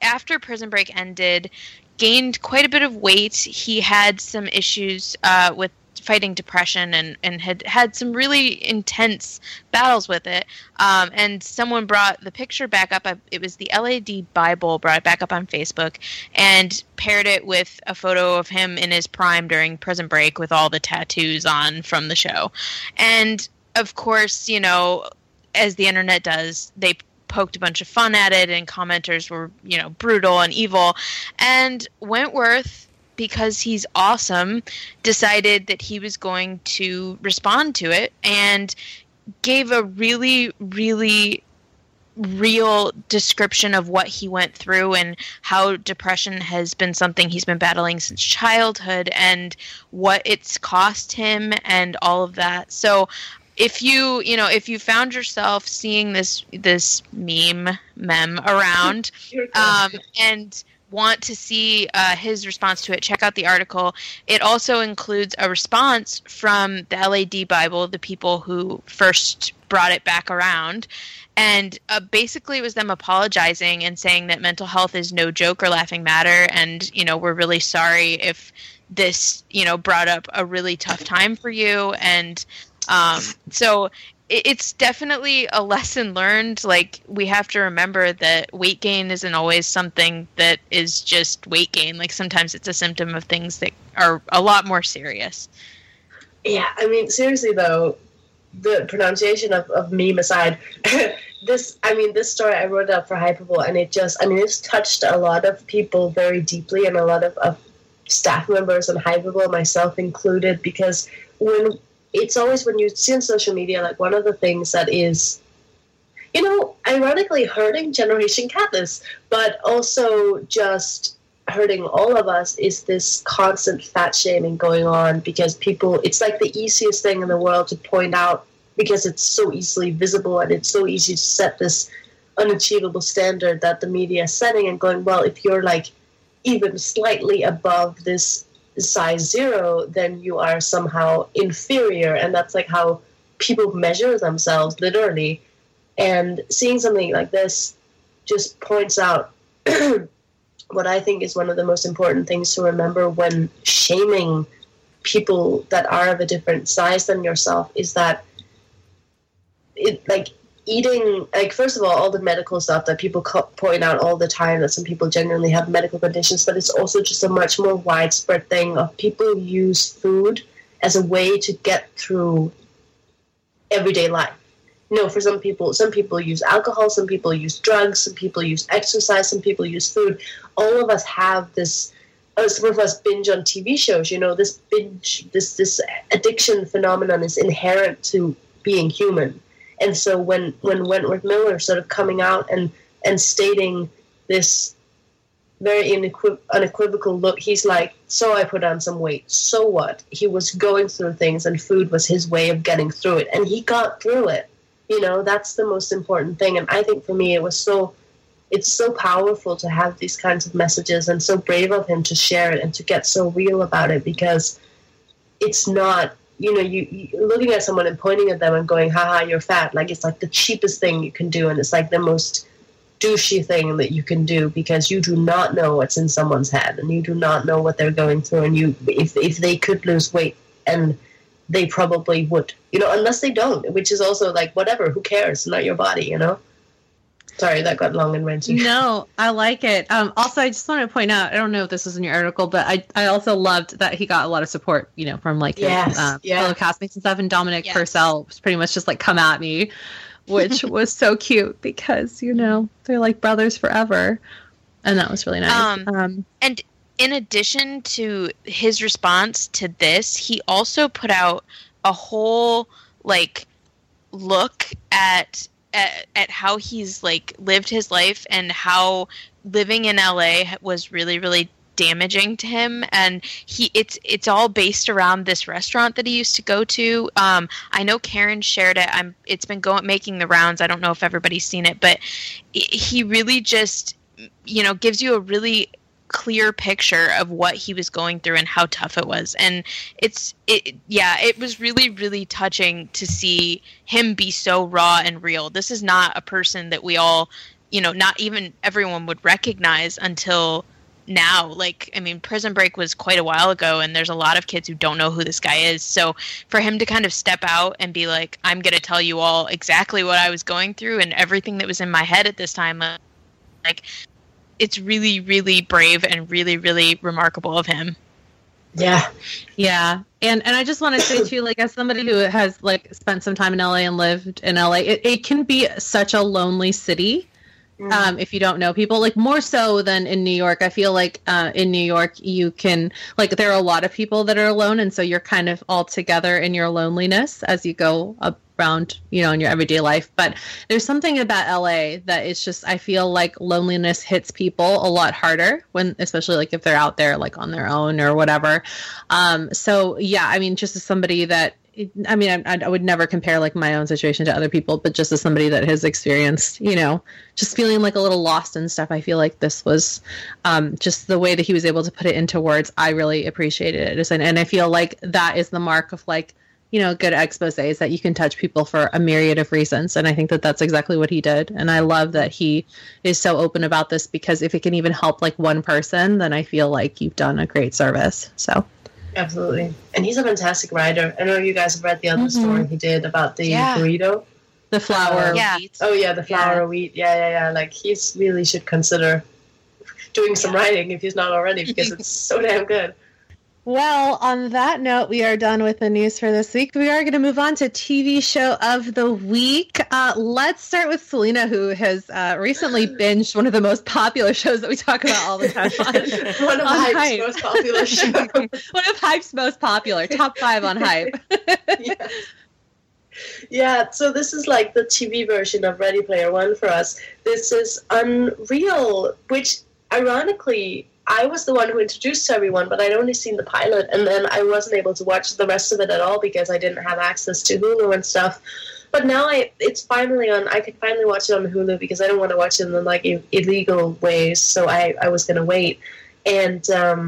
after Prison Break ended, gained quite a bit of weight. He had some issues with fighting depression and had some really intense battles with it. And someone brought the picture back up. It was the LAD Bible brought it back up on Facebook and paired it with a photo of him in his prime during Prison Break with all the tattoos on from the show. And of course, you know, as the internet does, they poked a bunch of fun at it, and commenters were, you know, brutal and evil. And Wentworth, because he's awesome, decided that he was going to respond to it and gave a really, really real description of what he went through and how depression has been something he's been battling since childhood and what it's cost him and all of that. So if you found yourself seeing this meme around and want to see his response to it, check out the article. It also includes a response from the LAD Bible, the people who first brought it back around. And basically it was them apologizing and saying that mental health is no joke or laughing matter. And, you know, we're really sorry if this, you know, brought up a really tough time for you. And so it's definitely a lesson learned. Like, we have to remember that weight gain isn't always something that is just weight gain. Like, sometimes it's a symptom of things that are a lot more serious. Yeah, I mean, seriously though, the pronunciation of meme aside, this story I wrote up for Hypable, and it's touched a lot of people very deeply, and a lot of staff members on Hypable, myself included, because it's always when you see on social media, like, one of the things that is, you know, ironically hurting Generation Katniss, but also just hurting all of us, is this constant fat shaming going on, because people, it's like the easiest thing in the world to point out, because it's so easily visible and it's so easy to set this unachievable standard that the media is setting, and going, well, if you're like even slightly above this size 0, then you are somehow inferior, and that's like how people measure themselves, literally. And seeing something like this just points out what I think is one of the most important things to remember when shaming people that are of a different size than yourself, is that it, like, eating, like, first of all the medical stuff that people point out all the time, that some people genuinely have medical conditions, but it's also just a much more widespread thing of people use food as a way to get through everyday life. You know, for some people use alcohol, some people use drugs, some people use exercise, some people use food. All of us have this, some of us binge on TV shows, you know, this addiction phenomenon is inherent to being human. And so when Wentworth Miller sort of coming out and stating this very unequivocal look, he's like, so I put on some weight, so what? He was going through things, and food was his way of getting through it, and he got through it. You know, that's the most important thing. And I think for me it's so powerful to have these kinds of messages, and so brave of him to share it and to get so real about it, because it's not, you know, you looking at someone and pointing at them and going, haha, you're fat. Like, it's like the cheapest thing you can do, and it's like the most douchey thing that you can do, because you do not know what's in someone's head, and you do not know what they're going through, and if they could lose weight, and they probably would, you know, unless they don't, which is also like, whatever, who cares? Not your body, you know? Sorry, that got long and rantty. No, I like it. Also, I just want to point out, I don't know if this was in your article, but I also loved that he got a lot of support, you know, from like his fellow castmates and stuff. And Dominic Purcell was pretty much just like, come at me, which was so cute, because, you know, they're like brothers forever. And that was really nice. And in addition to his response to this, he also put out a whole like look at how he's like lived his life, and how living in LA was really, really damaging to him. And it's all based around this restaurant that he used to go to. I know Karen shared it. It's been making the rounds. I don't know if everybody's seen it, but he really just, you know, gives you a really clear picture of what he was going through and how tough it was. And it was really, really touching to see him be so raw and real. This is not a person that we all, not even everyone would recognize until now. Like, I mean, Prison Break was quite a while ago, and there's a lot of kids who don't know who this guy is. So for him to kind of step out and be like, I'm going to tell you all exactly what I was going through and everything that was in my head at this time, like, it's really, really brave and really, really remarkable of him. Yeah. Yeah. And I just want to say too, like, as somebody who has like spent some time in LA and lived in LA, it can be such a lonely city. If you don't know people, like, more so than in New York. I feel like in New York you can, like, there are a lot of people that are alone, and so you're kind of all together in your loneliness as you go around, in your everyday life. But there's something about LA that it's just, I feel like loneliness hits people a lot harder when, especially like if they're out there like on their own or whatever. So yeah, I mean, just as somebody that, I mean, I would never compare like my own situation to other people, but just as somebody that has experienced, just feeling like a little lost and stuff, I feel like this was just the way that he was able to put it into words. I really appreciated it. And I feel like that is the mark of like, good exposés, that you can touch people for a myriad of reasons. And I think that that's exactly what he did. And I love that he is so open about this, because if it can even help like one person, then I feel like you've done a great service. So. Absolutely. And he's a fantastic writer. I know you guys have read the other story he did about the burrito. The flour wheat. Oh, yeah, the flour wheat. Yeah. Like, he's really should consider doing some writing if he's not already, because it's so damn good. Well, on that note, we are done with the news for this week. We are going to move on to TV show of the week. Let's start with Selena, who has recently binged one of the most popular shows that we talk about all the time. One of Hype's most popular shows. One of Hype's most popular. Top 5 on Hype. Yeah, so this is like the TV version of Ready Player One for us. This is Unreal, which, ironically, I was the one who introduced to everyone, but I'd only seen the pilot, and then I wasn't able to watch the rest of it at all because I didn't have access to Hulu and stuff. But now it's finally on. I can finally watch it on Hulu because I don't want to watch it in like illegal ways. So I was going to wait, and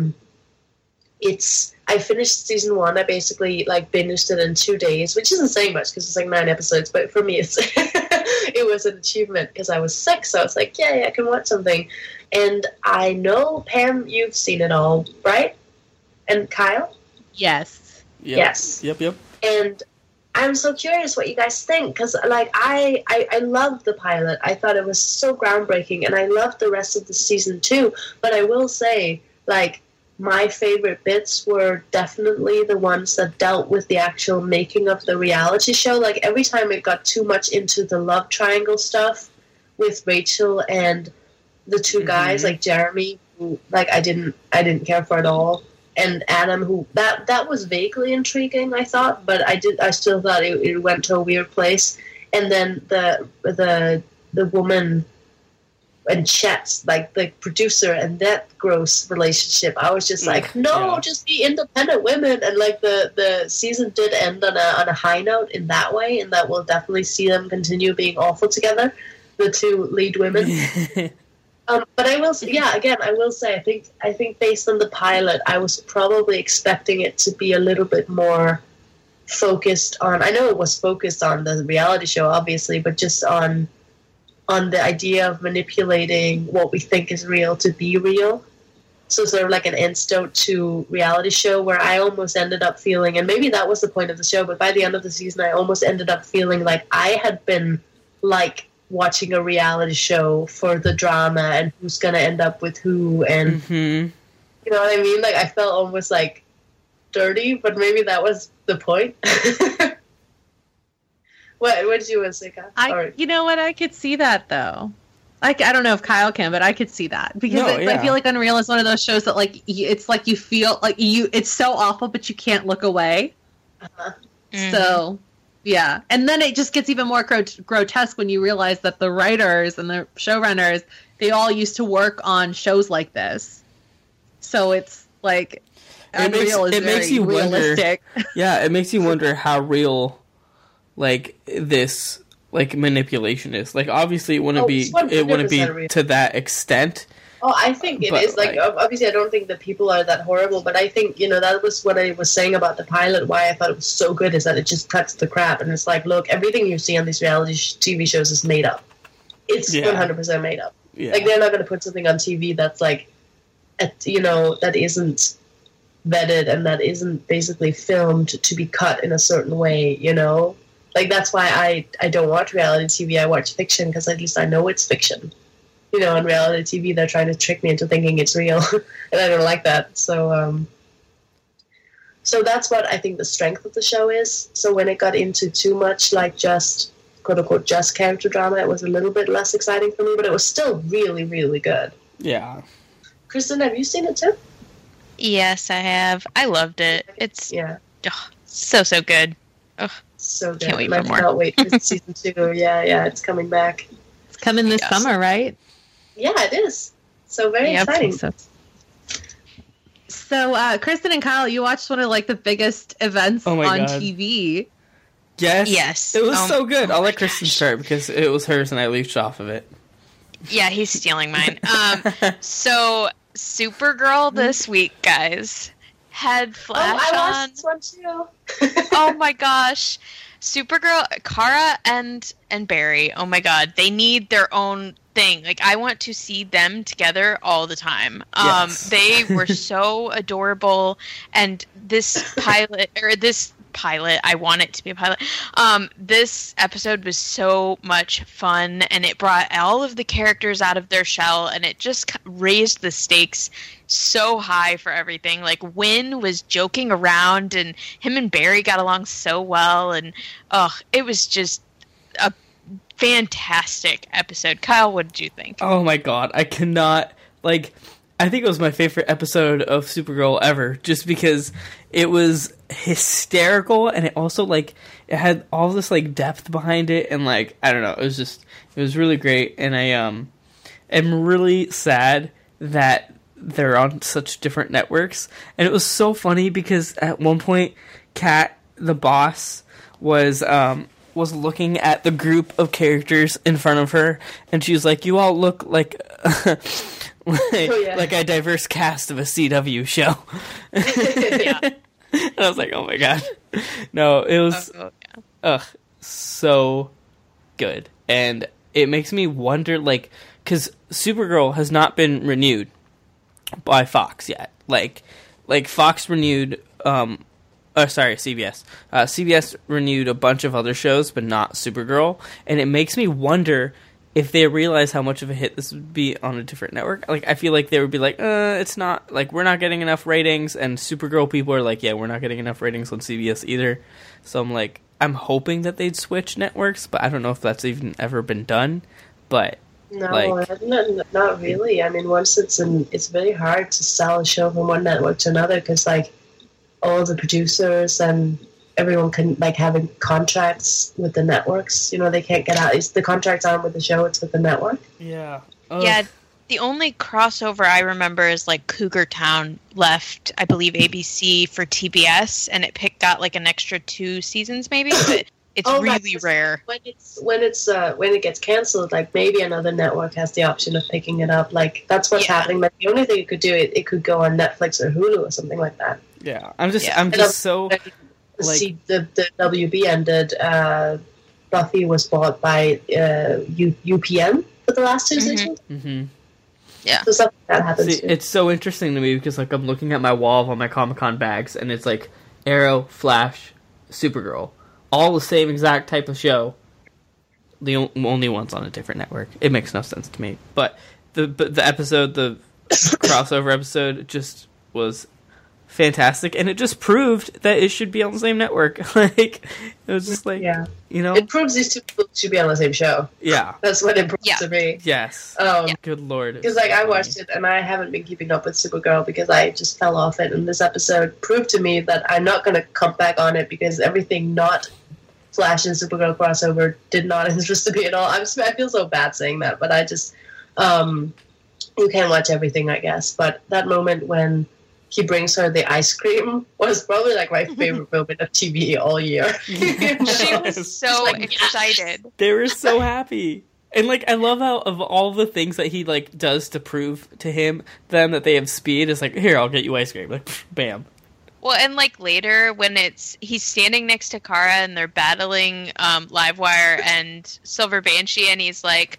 I finished season 1. I basically like binged it in 2 days, which isn't saying much because it's like 9 episodes. But for me, it was an achievement because I was sick. So I was like, yeah, I can watch something. And I know, Pam, you've seen it all, right? And Kyle? Yes. Yep. Yes. Yep. And I'm so curious what you guys think, because like I loved the pilot. I thought it was so groundbreaking, and I loved the rest of the season too. But I will say, like, my favorite bits were definitely the ones that dealt with the actual making of the reality show. Like, every time it got too much into the love triangle stuff with Rachel and the two guys, like Jeremy, who like I didn't care for at all, and Adam, who that was vaguely intriguing, I thought, but I still thought it went to a weird place. And then the woman and Chet, like the producer, and that gross relationship, I was just like, no, just be independent women. And like the season did end on a high note in that way, and that we'll definitely see them continue being awful together, the two lead women. But I will say, I will say, I think based on the pilot, I was probably expecting it to be a little bit more focused on, I know it was focused on the reality show, obviously, but just on the idea of manipulating what we think is real to be real. So sort of like an antidote to reality show, where I almost ended up feeling, and maybe that was the point of the show, but by the end of the season, I almost ended up feeling like I had been like watching a reality show for the drama and who's going to end up with who, and you know what I mean? Like, I felt almost like dirty, but maybe that was the point. What did you want to say, Kyle? You know what? I could see that, though. I don't know if Kyle can, but I could see that. Because I feel like Unreal is one of those shows that, like, it's like you feel like it's so awful, but you can't look away. So, yeah. And then it just gets even more grotesque when you realize that the writers and the showrunners, they all used to work on shows like this. So it's like, Unreal is very realistic. Yeah, it makes you wonder how real, like, this, like, manipulation is. Like, obviously it wouldn't be to that extent. Oh, I think it is. Like, obviously I don't think that people are that horrible, but I think, you know, that was what I was saying about the pilot, why I thought it was so good, is that it just cuts the crap, and it's like, look, everything you see on these reality TV shows is made up. it's Yeah. 100% made up. Yeah. Like, they're not going to put something on TV that's like, that isn't vetted and that isn't basically filmed to be cut in a certain way, Like, that's why I don't watch reality TV. I watch fiction because at least I know it's fiction. On reality TV, they're trying to trick me into thinking it's real, and I don't like that. So that's what I think the strength of the show is. So when it got into too much, like, just quote unquote just character drama, it was a little bit less exciting for me, but it was still really, really good. Yeah. Kristen, have you seen it too? Yes, I have. I loved it. It's so good. Ugh. So good. Can't wait I for more. cannot wait for season 2. Yeah, it's coming back. It's coming this summer, right? Yeah, it is. So very exciting. So, Kristen and Kyle, you watched one of like the biggest events on God. TV. Yes. It was so good. I'll let Kristen gosh. start because it was hers and I leached off of it. Yeah, he's stealing mine. So Supergirl this week, guys, had Flash I on. watched this one too. Oh my gosh. Supergirl, Kara and Barry, oh my god, they need their own thing. Like, I want to see them together all the time. Yes. They were so adorable, and this pilot, I want it to be a pilot. This episode was so much fun, and it brought all of the characters out of their shell, and it just raised the stakes so high for everything. Like, Wynn was joking around, and him and Barry got along so well, and it was just a fantastic episode. Kyle, what did you think? Oh my god, I cannot, I think it was my favorite episode of Supergirl ever, just because it was hysterical, and it also, it had all this, depth behind it, and, I don't know, it was really great, and I am really sad that they're on such different networks, and it was so funny, because at one point, Kat, the boss, was looking at the group of characters in front of her, and she was like, "You all look like like a diverse cast of a CW show." Yeah. And I was like, "Oh my god!" No, it was so good, and it makes me wonder, because Supergirl has not been renewed by Fox yet. Fox renewed. CBS. CBS renewed a bunch of other shows, but not Supergirl. And it makes me wonder if they realize how much of a hit this would be on a different network. I feel like they would be like, it's not, we're not getting enough ratings. And Supergirl people are like, yeah, we're not getting enough ratings on CBS either. So I'm hoping that they'd switch networks, but I don't know if that's even ever been done. But no, not really. I mean, once it's very hard to sell a show from one network to another, because all the producers and everyone can having contracts with the networks. They can't get out. The contracts aren't with the show; it's with the network. yeah, Yeah, the only crossover I remember is Cougar Town left, I believe, ABC for TBS, and it got an extra 2 seasons maybe, but it's really rare. When it gets canceled, maybe another network has the option of picking it up. That's what's happening. The only thing you could do, it could go on Netflix or Hulu or something like that. yeah. I'm just so the WB ended. Buffy was bought by UPN for the last 2 seasons. Mm-hmm. Yeah. So stuff like that happens. See, it's so interesting to me because I'm looking at my wall of all my Comic-Con bags, and it's Arrow, Flash, Supergirl, all the same exact type of show. The only one's on a different network. It makes no sense to me. But the episode, the crossover episode, just was fantastic, and it just proved that it should be on the same network. It was just it proves these two people should be on the same show. Yeah, That's what it proves to me. yes. Good lord, Because I watched it and I haven't been keeping up with Supergirl because I just fell off it, and this episode proved to me that I'm not going to come back on it because everything not Flash and Supergirl crossover did not interest me at all. I feel so bad saying that, but I just you can't watch everything, I guess. But that moment when he brings her the ice cream was probably my favorite moment of TV all year. She was so excited. They were so happy. And I love how of all the things that he does to prove to them that they have speed, it's here, I'll get you ice cream. Bam. Well, and later when he's standing next to Kara and they're battling Livewire and Silver Banshee, and he's like,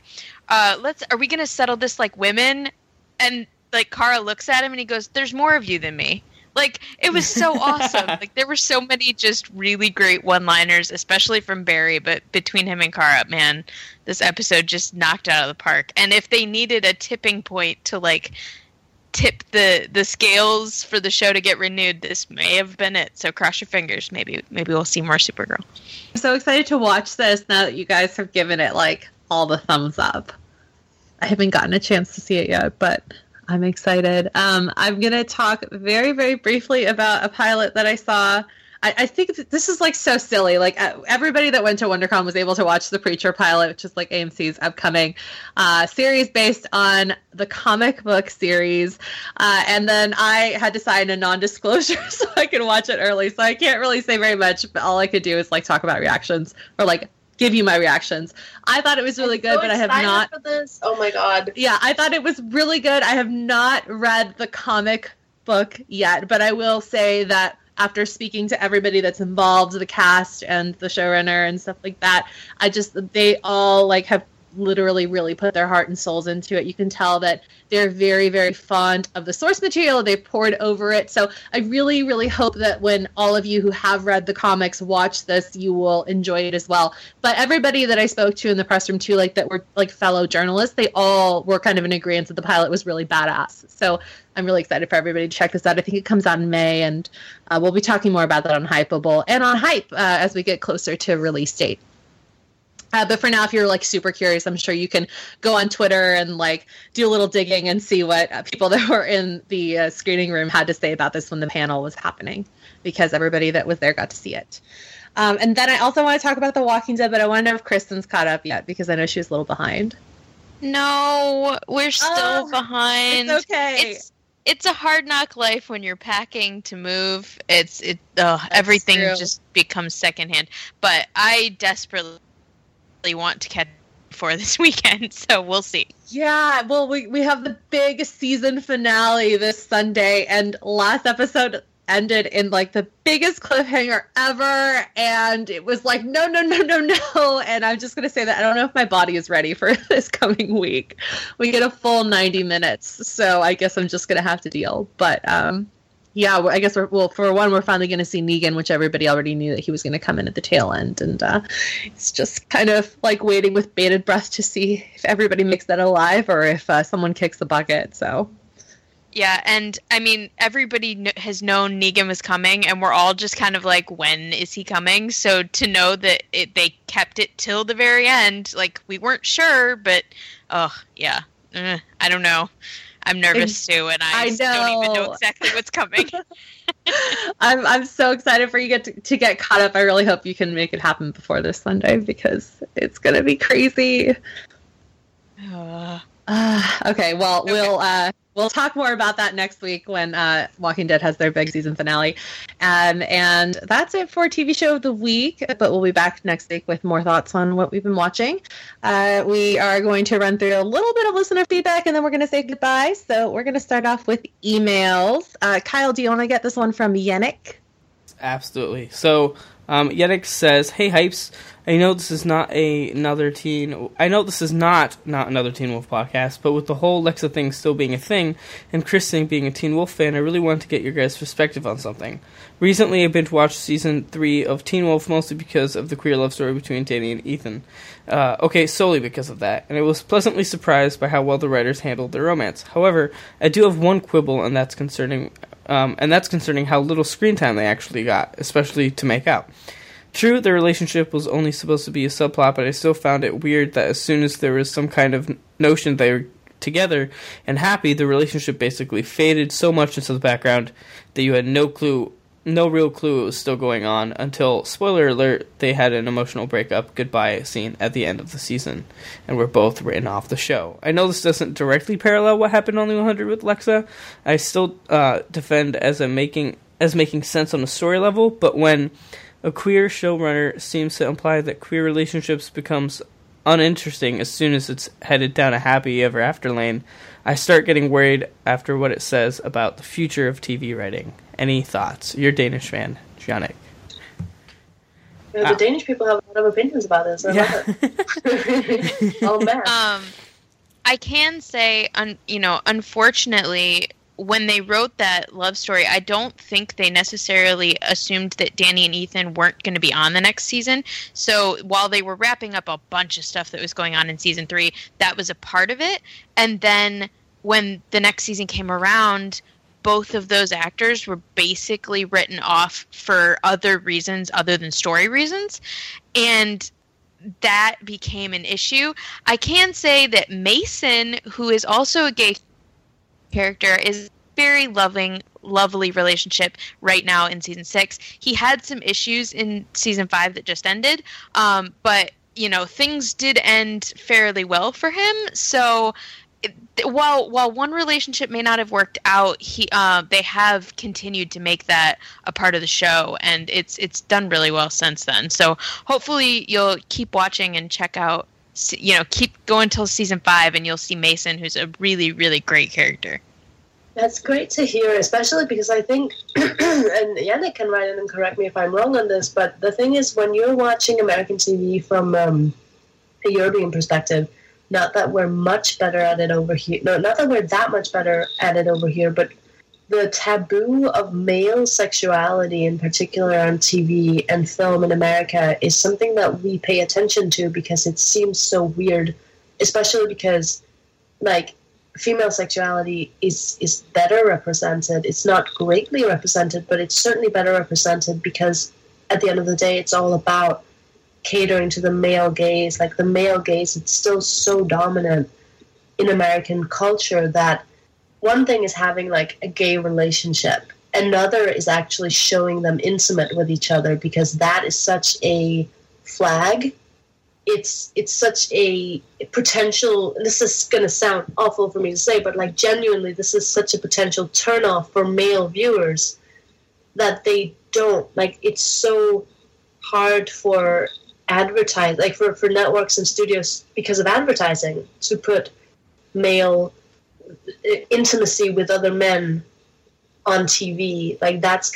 are we gonna settle this like women? And like Kara looks at him and he goes, "There's more of you than me." Like, it was so awesome. Like, there were so many just really great one-liners, especially from Barry, but between him and Kara, man, this episode just knocked out of the park. And if they needed a tipping point to, like, tip the scales for the show to get renewed, this may have been it. So cross your fingers. Maybe we'll see more Supergirl. I'm so excited to watch this now that you guys have given it, like, all the thumbs up. I haven't gotten a chance to see it yet, but I'm excited. I'm going to talk very, very briefly about a pilot that I saw. I think this is like so silly. Like everybody that went to WonderCon was able to watch the Preacher pilot, which is like AMC's upcoming series based on the comic book series. And then I had to sign a non-disclosure so I could watch it early. So I can't really say very much, but all I could do is like talk about reactions or like give you my reactions. I thought it was really good, but I have not. For this. Oh my god! Yeah, I thought it was really good. I have not read the comic book yet, but I will say that after speaking to everybody that's involved, the cast and the showrunner and stuff like that, they all like have literally really put their heart and souls into it. You can tell that they're very, very fond of the source material. They poured over it. So I really, really hope that when all of you who have read the comics watch this, you will enjoy it as well. But everybody that I spoke to in the press room too, like that were like fellow journalists, they all were kind of in agreement that the pilot was really badass. So I'm really excited for everybody to check this out. I think it comes out in May, and we'll be talking more about that on Hypeable and on Hype as we get closer to release date. But for now, if you're like super curious, I'm sure you can go on Twitter and like do a little digging and see what people that were in the screening room had to say about this when the panel was happening, because everybody that was there got to see it. And then I also want to talk about The Walking Dead, but I want to know if Kristen's caught up yet, because I know she was a little behind. No, we're still behind. It's okay. It's a hard knock life when you're packing to move. Everything true. Just becomes secondhand. But I desperately want to catch for this weekend, so we'll see. Yeah, well, we have the big season finale this Sunday, and last episode ended in like the biggest cliffhanger ever, and it was like no, and I'm just gonna say that I don't know if my body is ready for this coming week. We get a full 90 minutes, so I guess I'm just gonna have to deal. But yeah, I guess we're finally going to see Negan, which everybody already knew that he was going to come in at the tail end. And it's just kind of like waiting with bated breath to see if everybody makes that alive or if someone kicks the bucket. So, yeah, and I mean, everybody has known Negan was coming, and we're all just kind of like, when is he coming? So to know that they kept it till the very end, like, we weren't sure, but, yeah, I don't know. I'm nervous too, and I don't even know exactly what's coming. I'm so excited for you to get caught up. I really hope you can make it happen before this Sunday, because it's gonna be crazy. Okay, well, we'll talk more about that next week when Walking Dead has their big season finale. And that's it for TV Show of the Week, but we'll be back next week with more thoughts on what we've been watching. We are going to run through a little bit of listener feedback, and then we're going to say goodbye. So we're going to start off with emails. Kyle, do you want to get this one from Yannick? Absolutely. So Yannick says, "Hey Hypes, I know this is not another Teen Wolf podcast, but with the whole Lexa thing still being a thing, and Kristen being a Teen Wolf fan, I really wanted to get your guys' perspective on something. Recently, I binge-watched Season 3 of Teen Wolf, mostly because of the queer love story between Danny and Ethan. Solely because of that, and I was pleasantly surprised by how well the writers handled their romance. However, I do have one quibble, and that's concerning how little screen time they actually got, especially to make out. True, their relationship was only supposed to be a subplot, but I still found it weird that as soon as there was some kind of notion they were together and happy, the relationship basically faded so much into the background that you had no real clue it was still going on until, spoiler alert, they had an emotional breakup goodbye scene at the end of the season and were both written off the show. I know this doesn't directly parallel what happened on the 100 with Lexa. I still defend as making sense on a story level, but when a queer showrunner seems to imply that queer relationships becomes uninteresting as soon as it's headed down a happy ever after lane, I start getting worried after what it says about the future of TV writing. Any thoughts? You're a Danish fan, Jannik. The Danish people have a lot of opinions about this. I love it. Oh man. I can say, unfortunately, when they wrote that love story, I don't think they necessarily assumed that Danny and Ethan weren't going to be on the next season. So while they were wrapping up a bunch of stuff that was going on in season 3, that was a part of it. And then when the next season came around, both of those actors were basically written off for other reasons other than story reasons. And that became an issue. I can say that Mason, who is also a gay character, is very lovely relationship right now in season 6. He had some issues in season 5 that just ended, but things did end fairly well for him. So while one relationship may not have worked out, they have continued to make that a part of the show, and it's done really well since then. So hopefully you'll keep watching and check out, keep going till season 5, and you'll see Mason, who's a really, really great character. That's great to hear, especially because I think, and Yannick can write in and correct me if I'm wrong on this, but the thing is, when you're watching American TV from a European perspective, not that we're much better at it over here, no, not that we're that much better at it over here, but the taboo of male sexuality in particular on TV and film in America is something that we pay attention to because it seems so weird, especially because, like, female sexuality is better represented. It's not greatly represented, but it's certainly better represented because at the end of the day, it's all about catering to the male gaze. Like, the male gaze, it's still so dominant in American culture that one thing is having, like, a gay relationship. Another is actually showing them intimate with each other, because that is such a flag. It's such a potential, this is going to sound awful for me to say, but, like, genuinely, this is such a potential turnoff for male viewers that they don't, like, it's so hard for advertise, like, for networks and studios, because of advertising, to put male intimacy with other men on TV. Like, that's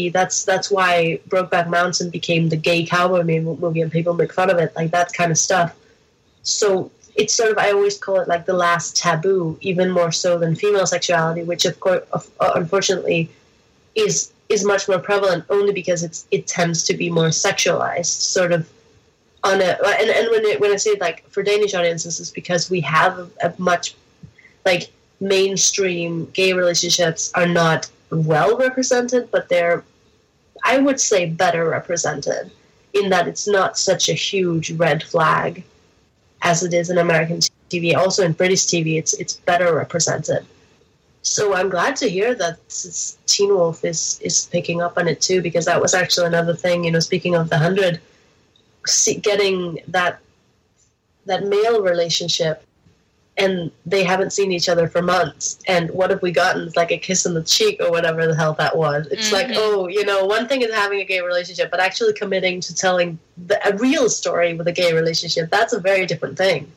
why Brokeback Mountain became the gay cowboy movie, and people make fun of it, like that kind of stuff. So it's sort of, I always call it like the last taboo, even more so than female sexuality, which of course, unfortunately, is much more prevalent, only because it tends to be more sexualized, sort of on a, and when I say, like, for Danish audiences, it's because we have a much, like, mainstream gay relationships are not well represented, but they're, I would say, better represented, in that it's not such a huge red flag as it is in American TV. Also in British TV, it's better represented. So I'm glad to hear that Teen Wolf is picking up on it too, because that was actually another thing, speaking of the 100, getting that male relationship, and they haven't seen each other for months. And what have we gotten? It's like a kiss on the cheek or whatever the hell that was. It's like, one thing is having a gay relationship, but actually committing to telling a real story with a gay relationship, that's a very different thing.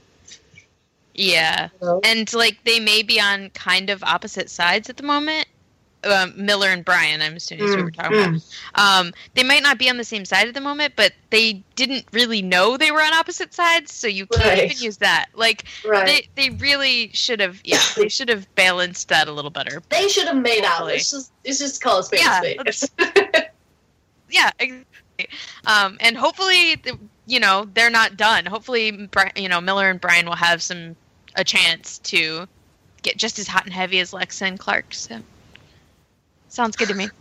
Yeah. And, like, they may be on kind of opposite sides at the moment. Miller and Brian, I'm assuming is what we're talking about. They might not be on the same side at the moment, but they didn't really know they were on opposit sides, so you can't even use that. Like, they really should have, they should have balanced that a little better. They should have made out. It's just call a spade a spade. Yeah, exactly. And hopefully, they're not done. Hopefully, Miller and Brian will have a chance to get just as hot and heavy as Lexa and Clark, so. Sounds good to me.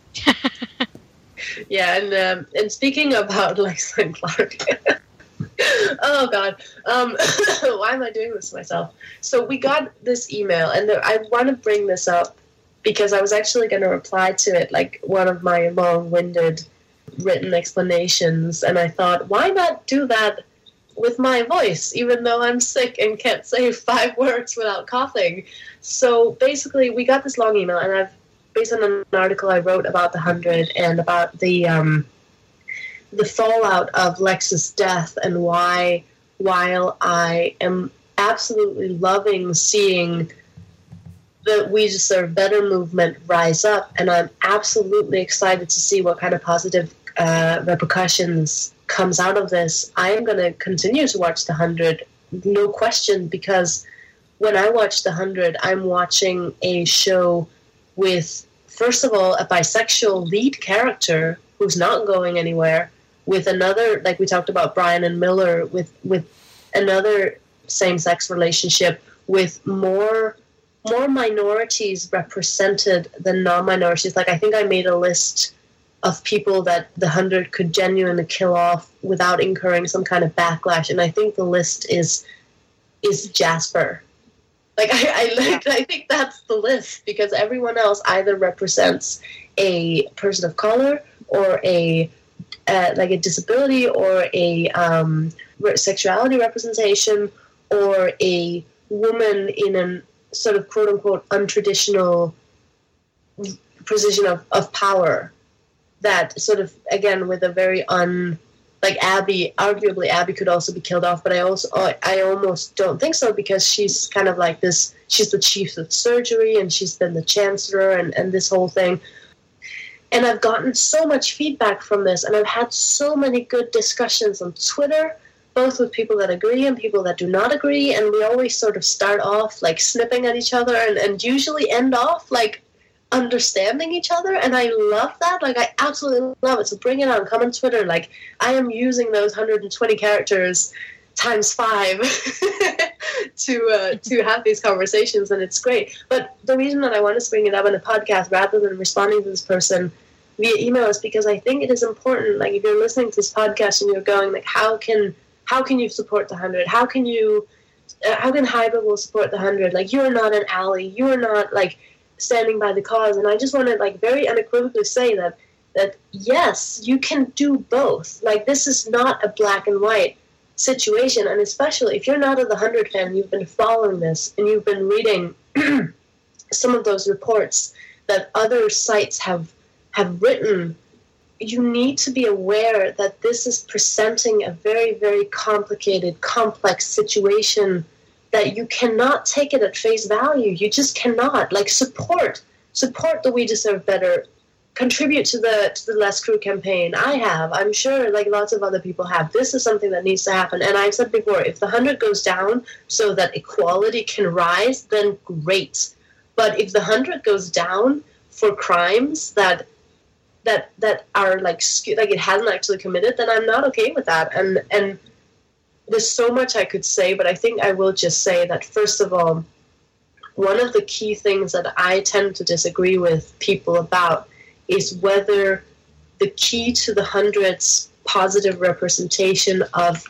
Yeah, and speaking about Lexa and Clark, oh God, why am I doing this to myself? So we got this email, and I want to bring this up because I was actually going to reply to it, like one of my long-winded written explanations, and I thought, why not do that with my voice, even though I'm sick and can't say 5 words without coughing? So basically, we got this long email, and based on an article I wrote about the 100 and about the fallout of Lexa's death, and why, while I am absolutely loving seeing the We Deserve Better movement rise up, and I'm absolutely excited to see what kind of positive repercussions comes out of this, I am going to continue to watch the 100, no question, because when I watch The 100, I'm watching a show with, first of all, a bisexual lead character who's not going anywhere, with another, like we talked about Brian and Miller, with another same-sex relationship, with more minorities represented than non-minorities. Like, I think I made a list of people that The 100 could genuinely kill off without incurring some kind of backlash, and I think the list is Jasper. Like, I think that's the list, because everyone else either represents a person of color or a disability or a sexuality representation or a woman in a sort of quote-unquote untraditional position of power, that sort of, again, with a very like Abby, arguably Abby could also be killed off, but I almost don't think so, because she's kind of like this, she's the chief of surgery and she's been the chancellor and this whole thing. And I've gotten so much feedback from this, and I've had so many good discussions on Twitter, both with people that agree and people that do not agree, and we always sort of start off like snipping at each other and usually end off like understanding each other, and I love that. Like, I absolutely love it. So bring it on, come on Twitter. Like, I am using those 120 characters times 5 to have these conversations, and it's great. But the reason that I want to bring it up in a podcast rather than responding to this person via email is because I think it is important. Like, if you're listening to this podcast and you're going like, how can you support the 100? How can Hybrid will support the 100? Like, you are not an ally. You are not like standing by the cause. And I just want to like very unequivocally say that yes, you can do both. Like, this is not a black and white situation, and especially if you're not a The 100 fan, you've been following this and you've been reading some of those reports that other sites have written, you need to be aware that this is presenting a very, very complicated, complex situation, that you cannot take it at face value. You just cannot. Like, support the We Deserve Better, contribute to the Less Crew campaign. I'm sure like lots of other people have. This is something that needs to happen. And I've said before, if the 100 goes down so that equality can rise, then great. But if the 100 goes down for crimes that are like it hasn't actually committed, then I'm not okay with that. And there's so much I could say, but I think I will just say that, first of all, one of the key things that I tend to disagree with people about is whether the key to the 100's positive representation of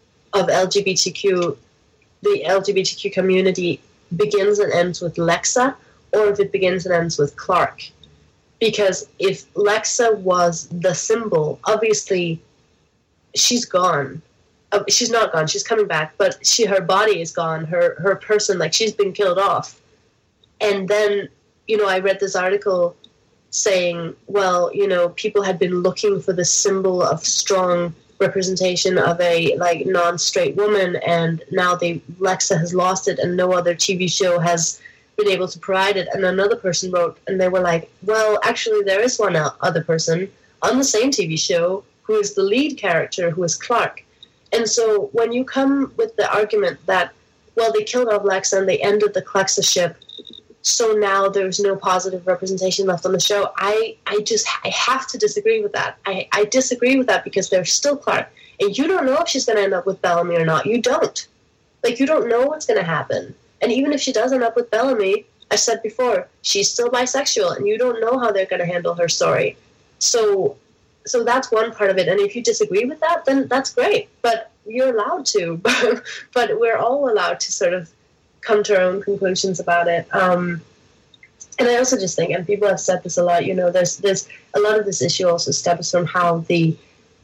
LGBTQ, the LGBTQ community, begins and ends with Lexa, or if it begins and ends with Clark. Because if Lexa was the symbol, obviously she's gone. She's not gone, she's coming back, but her body is gone, her person, like, she's been killed off. And then, I read this article saying, well, people had been looking for the symbol of strong representation of a like non-straight woman, and now Lexa has lost it, and no other TV show has been able to provide it. And another person wrote, and they were like, well, actually there is one other person on the same TV show who is the lead character, who is Clark. And so when you come with the argument that, well, they killed off Lexa and they ended the Clexa ship, so now there's no positive representation left on the show, I have to disagree with that. I disagree with that, because there's still Clark. And you don't know if she's going to end up with Bellamy or not. You don't. Like, you don't know what's going to happen. And even if she does end up with Bellamy, I said before, she's still bisexual, and you don't know how they're going to handle her story. So that's one part of it. And if you disagree with that, then that's great. But you're allowed to. But we're all allowed to sort of come to our own conclusions about it. And I also just think, and people have said this a lot, there's a lot of this issue also stems from how the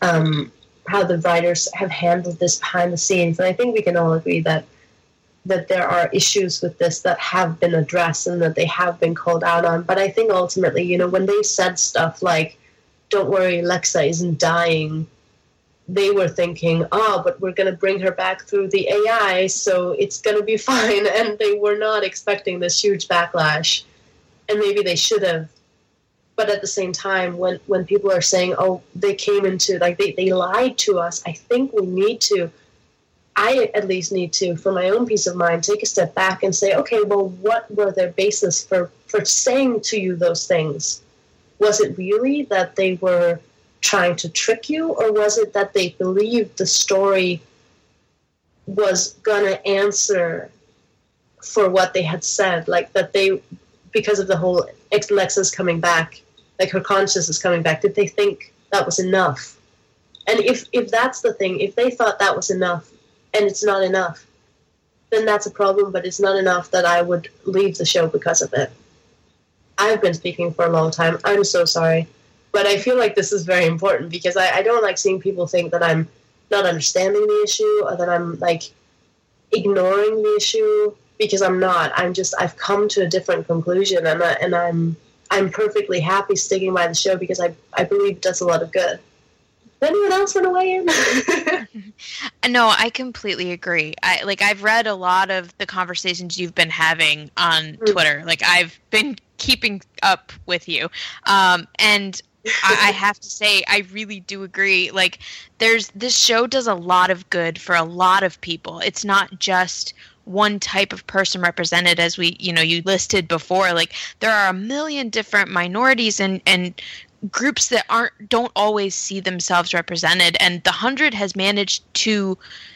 writers have handled this behind the scenes. And I think we can all agree that there are issues with this that have been addressed and that they have been called out on. But I think ultimately, when they said stuff like, don't worry, Lexa isn't dying, they were thinking, but we're going to bring her back through the AI, so it's going to be fine. And they were not expecting this huge backlash. And maybe they should have. But at the same time, when people are saying, they came into, like, they lied to us, I think we need to I at least need to, for my own peace of mind, take a step back and say, okay, well, what were their basis for saying to you those things? Was it really that they were trying to trick you, or was it that they believed the story was going to answer for what they had said? Like that they, because of the whole Lexa's coming back, like her conscience is coming back, did they think that was enough? And if that's the thing, if they thought that was enough and it's not enough, then that's a problem, but it's not enough that I would leave the show because of it. I've been speaking for a long time. I'm so sorry. But I feel like this is very important because I don't like seeing people think that I'm not understanding the issue or that I'm like ignoring the issue, because I'm not. I've come to a different conclusion, and I'm perfectly happy sticking by the show because I believe it does a lot of good. Does anyone else want to weigh in? No, I completely agree. I've read a lot of the conversations you've been having on Twitter. Like, I've been keeping up with you. And I have to say, I really do agree. Like, this show does a lot of good for a lot of people. It's not just one type of person represented, as you listed before. Like, there are a million different minorities and groups that don't always see themselves represented, and The 100 has managed to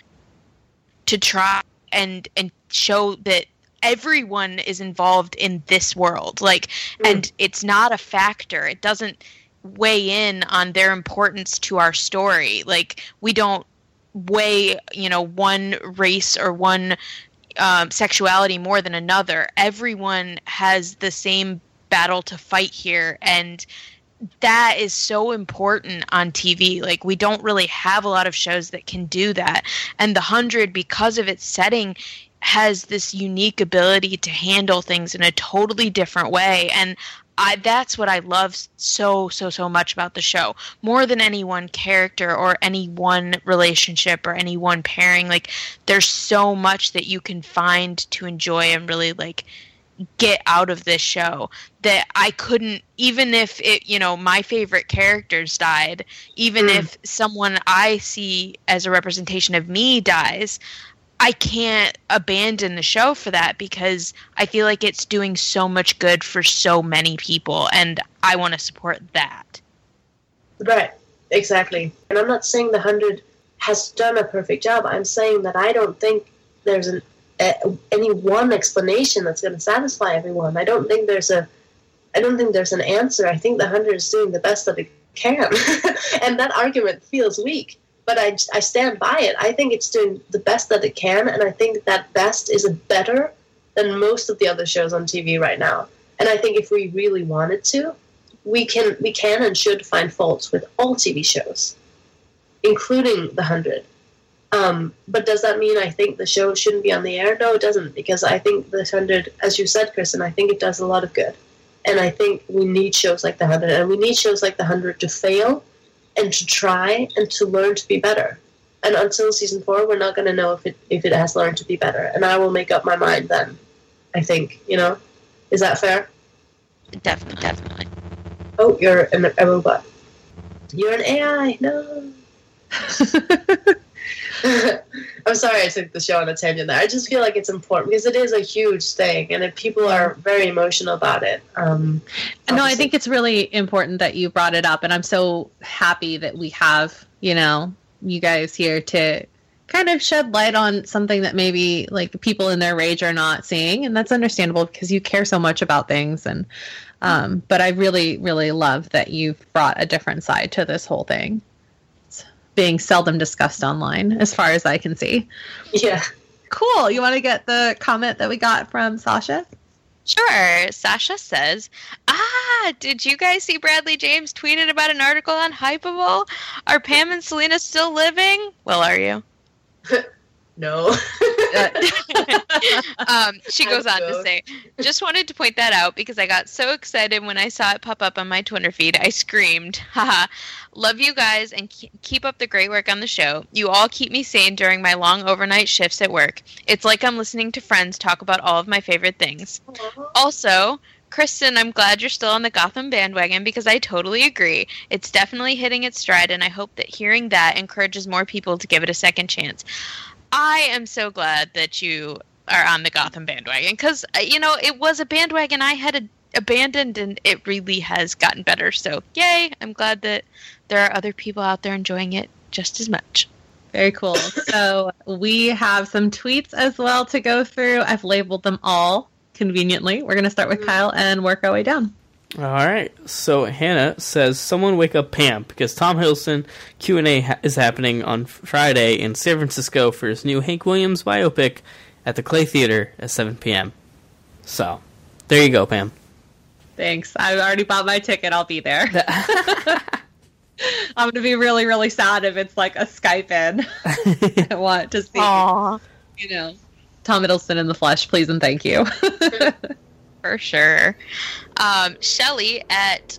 try and show that everyone is involved in this world. Like, and it's not a factor. It doesn't weigh in on their importance to our story. Like, we don't weigh, one race or one sexuality more than another. Everyone has the same battle to fight here, and that is so important on TV. Like, we don't really have a lot of shows that can do that. And The 100, because of its setting, has this unique ability to handle things in a totally different way. And that's what I love so much about the show. More than any one character or any one relationship or any one pairing. Like, there's so much that you can find to enjoy and really, like, get out of this show that I couldn't, even if my favorite characters died, even if someone I see as a representation of me dies, I can't abandon the show for that, because I feel like it's doing so much good for so many people, and I want to support that. Right, exactly. And I'm not saying The 100 has done a perfect job. I'm saying that I don't think there's any one explanation that's going to satisfy everyone. I don't think there's an answer. I think The 100 is doing the best that it can. And that argument feels weak, but I stand by it. I think it's doing the best that it can, and I think that best is better than most of the other shows on TV right now. And I think if we really wanted to, we can and should find faults with all TV shows, including The 100. But does that mean I think the show shouldn't be on the air? No, it doesn't, because I think The 100, as you said, Kristen, I think it does a lot of good. And I think we need shows like The 100, and we need shows like The 100 to fail and to try and to learn to be better. And until season 4, we're not going to know if it has learned to be better. And I will make up my mind then, I think. Is that fair? Definitely. Oh, you're a robot. You're an AI. No. I'm sorry I took the show on a tangent there. I just feel like it's important because it is a huge thing, and if people are very emotional about it. No, I think it's really important that you brought it up, and I'm so happy that we have, you guys here to kind of shed light on something that maybe like people in their rage are not seeing, and that's understandable because you care so much about things. And but I really, really love that you've brought a different side to this whole thing. Being seldom discussed online, as far as I can see. Yeah. Cool. You want to get the comment that we got from Sasha? Sure. Sasha says, did you guys see Bradley James tweeted about an article on Hypable? Are Pam and Selena still living? Well, are you? No. She goes on to say, just wanted to point that out because I got so excited when I saw it pop up on my Twitter feed. I screamed, haha. Love you guys and keep up the great work on the show. You all keep me sane during my long overnight shifts at work. It's like I'm listening to friends talk about all of my favorite things. Aww. Also, Kristen, I'm glad you're still on the Gotham bandwagon because I totally agree. It's definitely hitting its stride, and I hope that hearing that encourages more people to give it a second chance. I am so glad that you are on the Gotham bandwagon because, it was a bandwagon I had abandoned and it really has gotten better. So, yay. I'm glad that there are other people out there enjoying it just as much. Very cool. So we have some tweets as well to go through. I've labeled them all conveniently. We're going to start with Kyle and work our way down. All right. So Hannah says, "Someone wake up Pam because Tom Hiddleston Q&A is happening on Friday in San Francisco for his new Hank Williams biopic at the Clay Theater at 7 p.m. So there you go, Pam. Thanks. I already bought my ticket. I'll be there. I'm going to be really, really sad if it's like a Skype in. I want to see, Tom Hiddleston in the flesh, please and thank you. For sure. Shelly at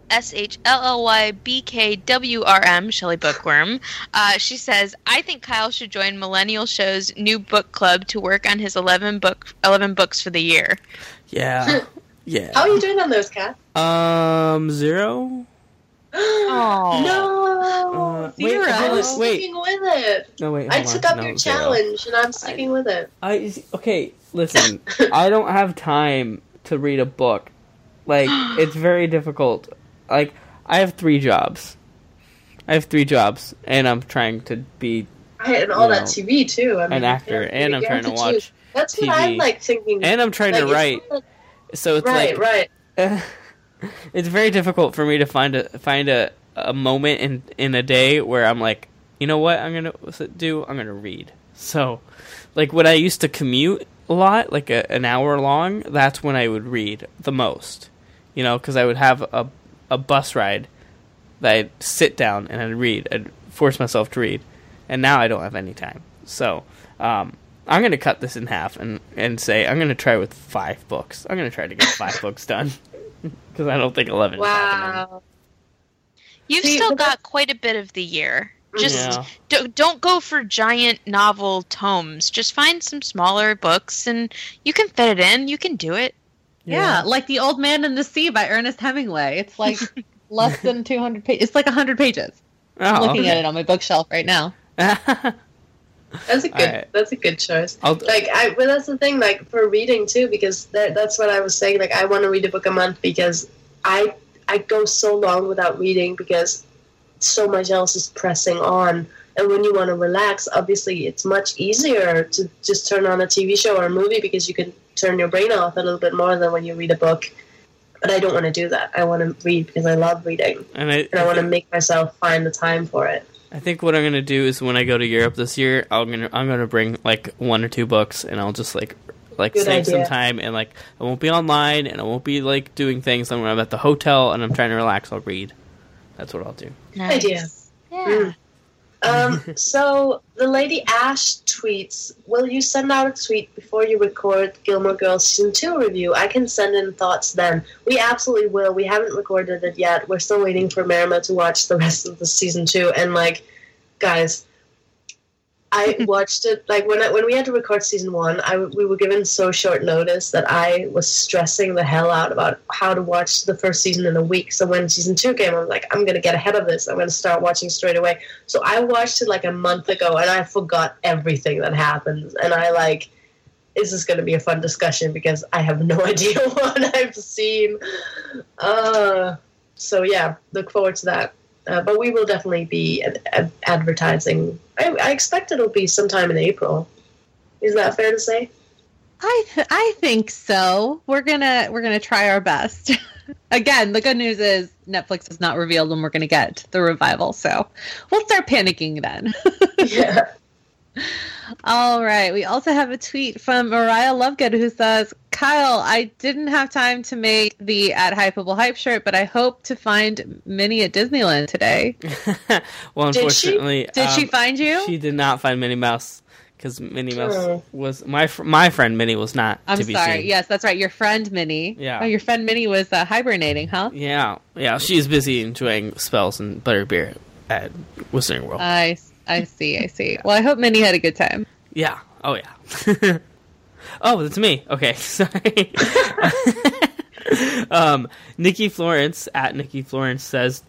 SHLLYBKWRM, Shelly Bookworm. She says, I think Kyle should join Millennial Show's new book club to work on his 11 books for the year. Yeah. Yeah. How are you doing on those, Kat? 0. Oh No, zero. I was sticking with it. No, wait. I took up your challenge, and I'm sticking with it. Okay, listen. I don't have time to read a book. Like, it's very difficult. Like, I have 3 jobs. And I'm trying to be And all that TV, too. I mean, an actor, and I'm trying to watch That's TV. what I'm, like, thinking. And I'm trying to write. So it's right. It's very difficult for me to find a moment in a day where I'm like, you know what I'm gonna do? I'm gonna read. So, like when I used to commute a lot, like an hour long, that's when I would read the most. Because I would have a bus ride that I'd sit down and I'd read. I'd force myself to read, and now I don't have any time. So, I'm gonna cut this in half and say I'm gonna try with 5 books. I'm gonna try to get 5 books done. Because I don't think 11 is happening. You've still got quite a bit of the year. Just don't go for giant novel tomes. Just find some smaller books and you can fit it in. You can do it. Yeah, like The Old Man and the Sea by Ernest Hemingway. It's like less than 200 pages. It's like 100 pages. I'm looking at it on my bookshelf right now. That's a good choice. But that's the thing, like for reading too, because that's what I was saying. Like I want to read a book a month because I go so long without reading because so much else is pressing on. And when you want to relax, obviously it's much easier to just turn on a TV show or a movie because you can turn your brain off a little bit more than when you read a book. But I don't want to do that. I want to read because I love reading, and I want to make myself find the time for it. I think what I'm gonna do is when I go to Europe this year, I'm gonna bring like 1 or 2 books, and I'll just like save some time, and like I won't be online, and I won't be like doing things. And when I'm at the hotel and I'm trying to relax, I'll read. That's what I'll do. Nice. Idea. Yeah. So the lady Ash tweets, will you send out a tweet before you record Gilmore Girls Season 2 review? I can send in thoughts then. We absolutely will. We haven't recorded it yet. We're still waiting for Marima to watch the rest of the Season 2. And, like, guys, I watched it, like, when we had to record Season 1, we were given so short notice that I was stressing the hell out about how to watch the first season in a week. So when Season 2 came, I was like, I'm going to get ahead of this. I'm going to start watching straight away. So I watched it, like, a month ago, and I forgot everything that happened. And this is going to be a fun discussion because I have no idea what I've seen. So, yeah, look forward to that. But we will definitely be advertising. I expect it'll be sometime in April. Is that fair to say? I think so. We're gonna try our best. Again, the good news is Netflix has not revealed when we're gonna get the revival, so we'll start panicking then. Yeah. All right. We also have a tweet from Mariah Lovegood who says, Kyle, I didn't have time to make the at Hypeable Hype shirt, but I hope to find Minnie at Disneyland today. Well, unfortunately... Did she find you? She did not find Minnie Mouse, because Minnie Mouse was... My friend Minnie was not to be seen. Yes, that's right. Your friend Minnie. Yeah. Oh, your friend Minnie was hibernating, huh? Yeah. She's busy enjoying spells and butterbeer at Wizarding World. I see. Well, I hope Minnie had a good time. Yeah. Oh, yeah. Oh, that's me. Okay, sorry. Nikki Florence, at Nikki Florence, says,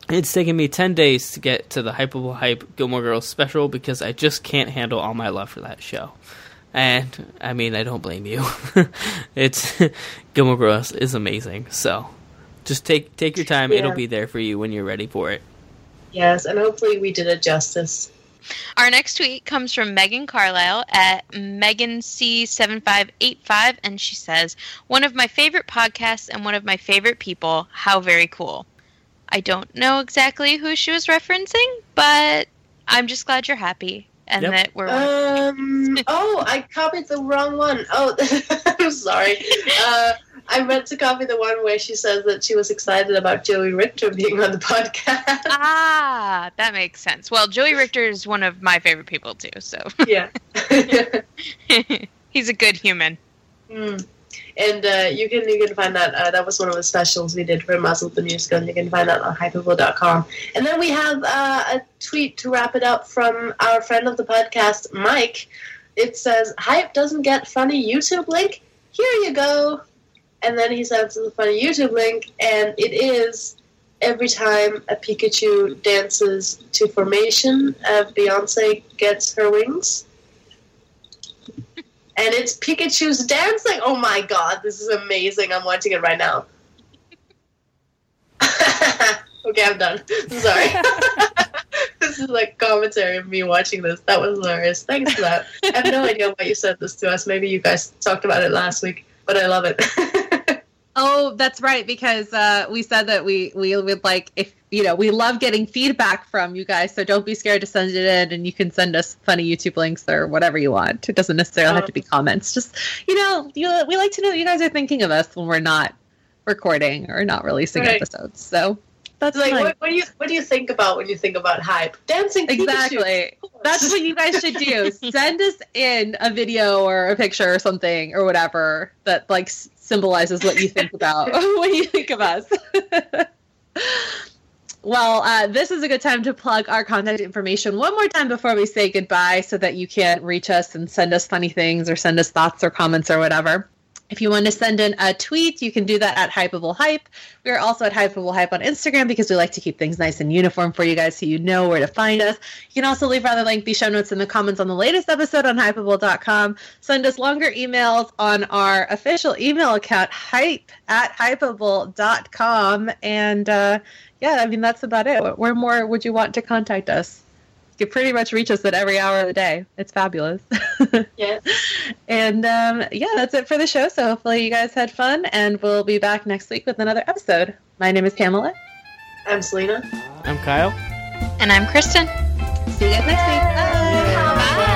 It's taken me 10 days to get to the Hypable Hype Gilmore Girls special because I just can't handle all my love for that show. And, I mean, I don't blame you. It's Gilmore Girls is amazing. So, just take your time. Yeah. It'll be there for you when you're ready for it. Yes, and hopefully we did it justice. Our next tweet comes from Megan Carlisle at MeganC7585, and she says, "One of my favorite podcasts and one of my favorite people. How very cool." I don't know exactly who she was referencing, but I'm just glad you're happy and that we're... Oh, I copied the wrong one. Oh, I'm sorry. I meant to copy the one where she says that she was excited about Joey Richter being on the podcast. Ah, that makes sense. Well, Joey Richter is one of my favorite people, too, so... Yeah. He's a good human. Mm. And you can find that. That was one of the specials we did for Muzzle the Musical, and you can find that on hypable.com. And then we have a tweet to wrap it up from our friend of the podcast, Mike. It says, "Hype doesn't get funny YouTube link? Here you go." And then he sends the funny YouTube link, and it is every time a Pikachu dances to Formation, Beyonce gets her wings. And it's Pikachu's dancing. Oh my god, this is amazing. I'm watching it right now. Okay, I'm done. Sorry. This is like commentary of me watching this. That was hilarious. Thanks for that. I have no idea why you sent this to us. Maybe you guys talked about it last week, but I love it. Oh, that's right, because we said that we would like, if we love getting feedback from you guys, so don't be scared to send it in, and you can send us funny YouTube links or whatever you want. It doesn't necessarily have to be comments. Just we like to know that you guys are thinking of us when we're not recording or not releasing episodes. So that's like what do you think about when you think about Hype? Dancing Pikachu. Exactly. That's what you guys should do. Send us in a video or a picture or something or whatever that like symbolizes what you think about when you think of us. Well, this is a good time to plug our contact information one more time before we say goodbye so that you can reach us and send us funny things or send us thoughts or comments or whatever. If you want to send in a tweet, you can do that at Hypable Hype. We are also at Hypable Hype on Instagram because we like to keep things nice and uniform for you guys so you know where to find us. You can also leave rather lengthy show notes in the comments on the latest episode on Hypable.com. Send us longer emails on our official email account, hype@hypable.com. And that's about it. Where more would you want to contact us? You can pretty much reach us at every hour of the day. It's fabulous. Yeah. And that's it for the show. So hopefully you guys had fun, and we'll be back next week with another episode. My name is Pamela. I'm Selena. I'm Kyle. And I'm Kristen. See you guys next week. Bye. Bye.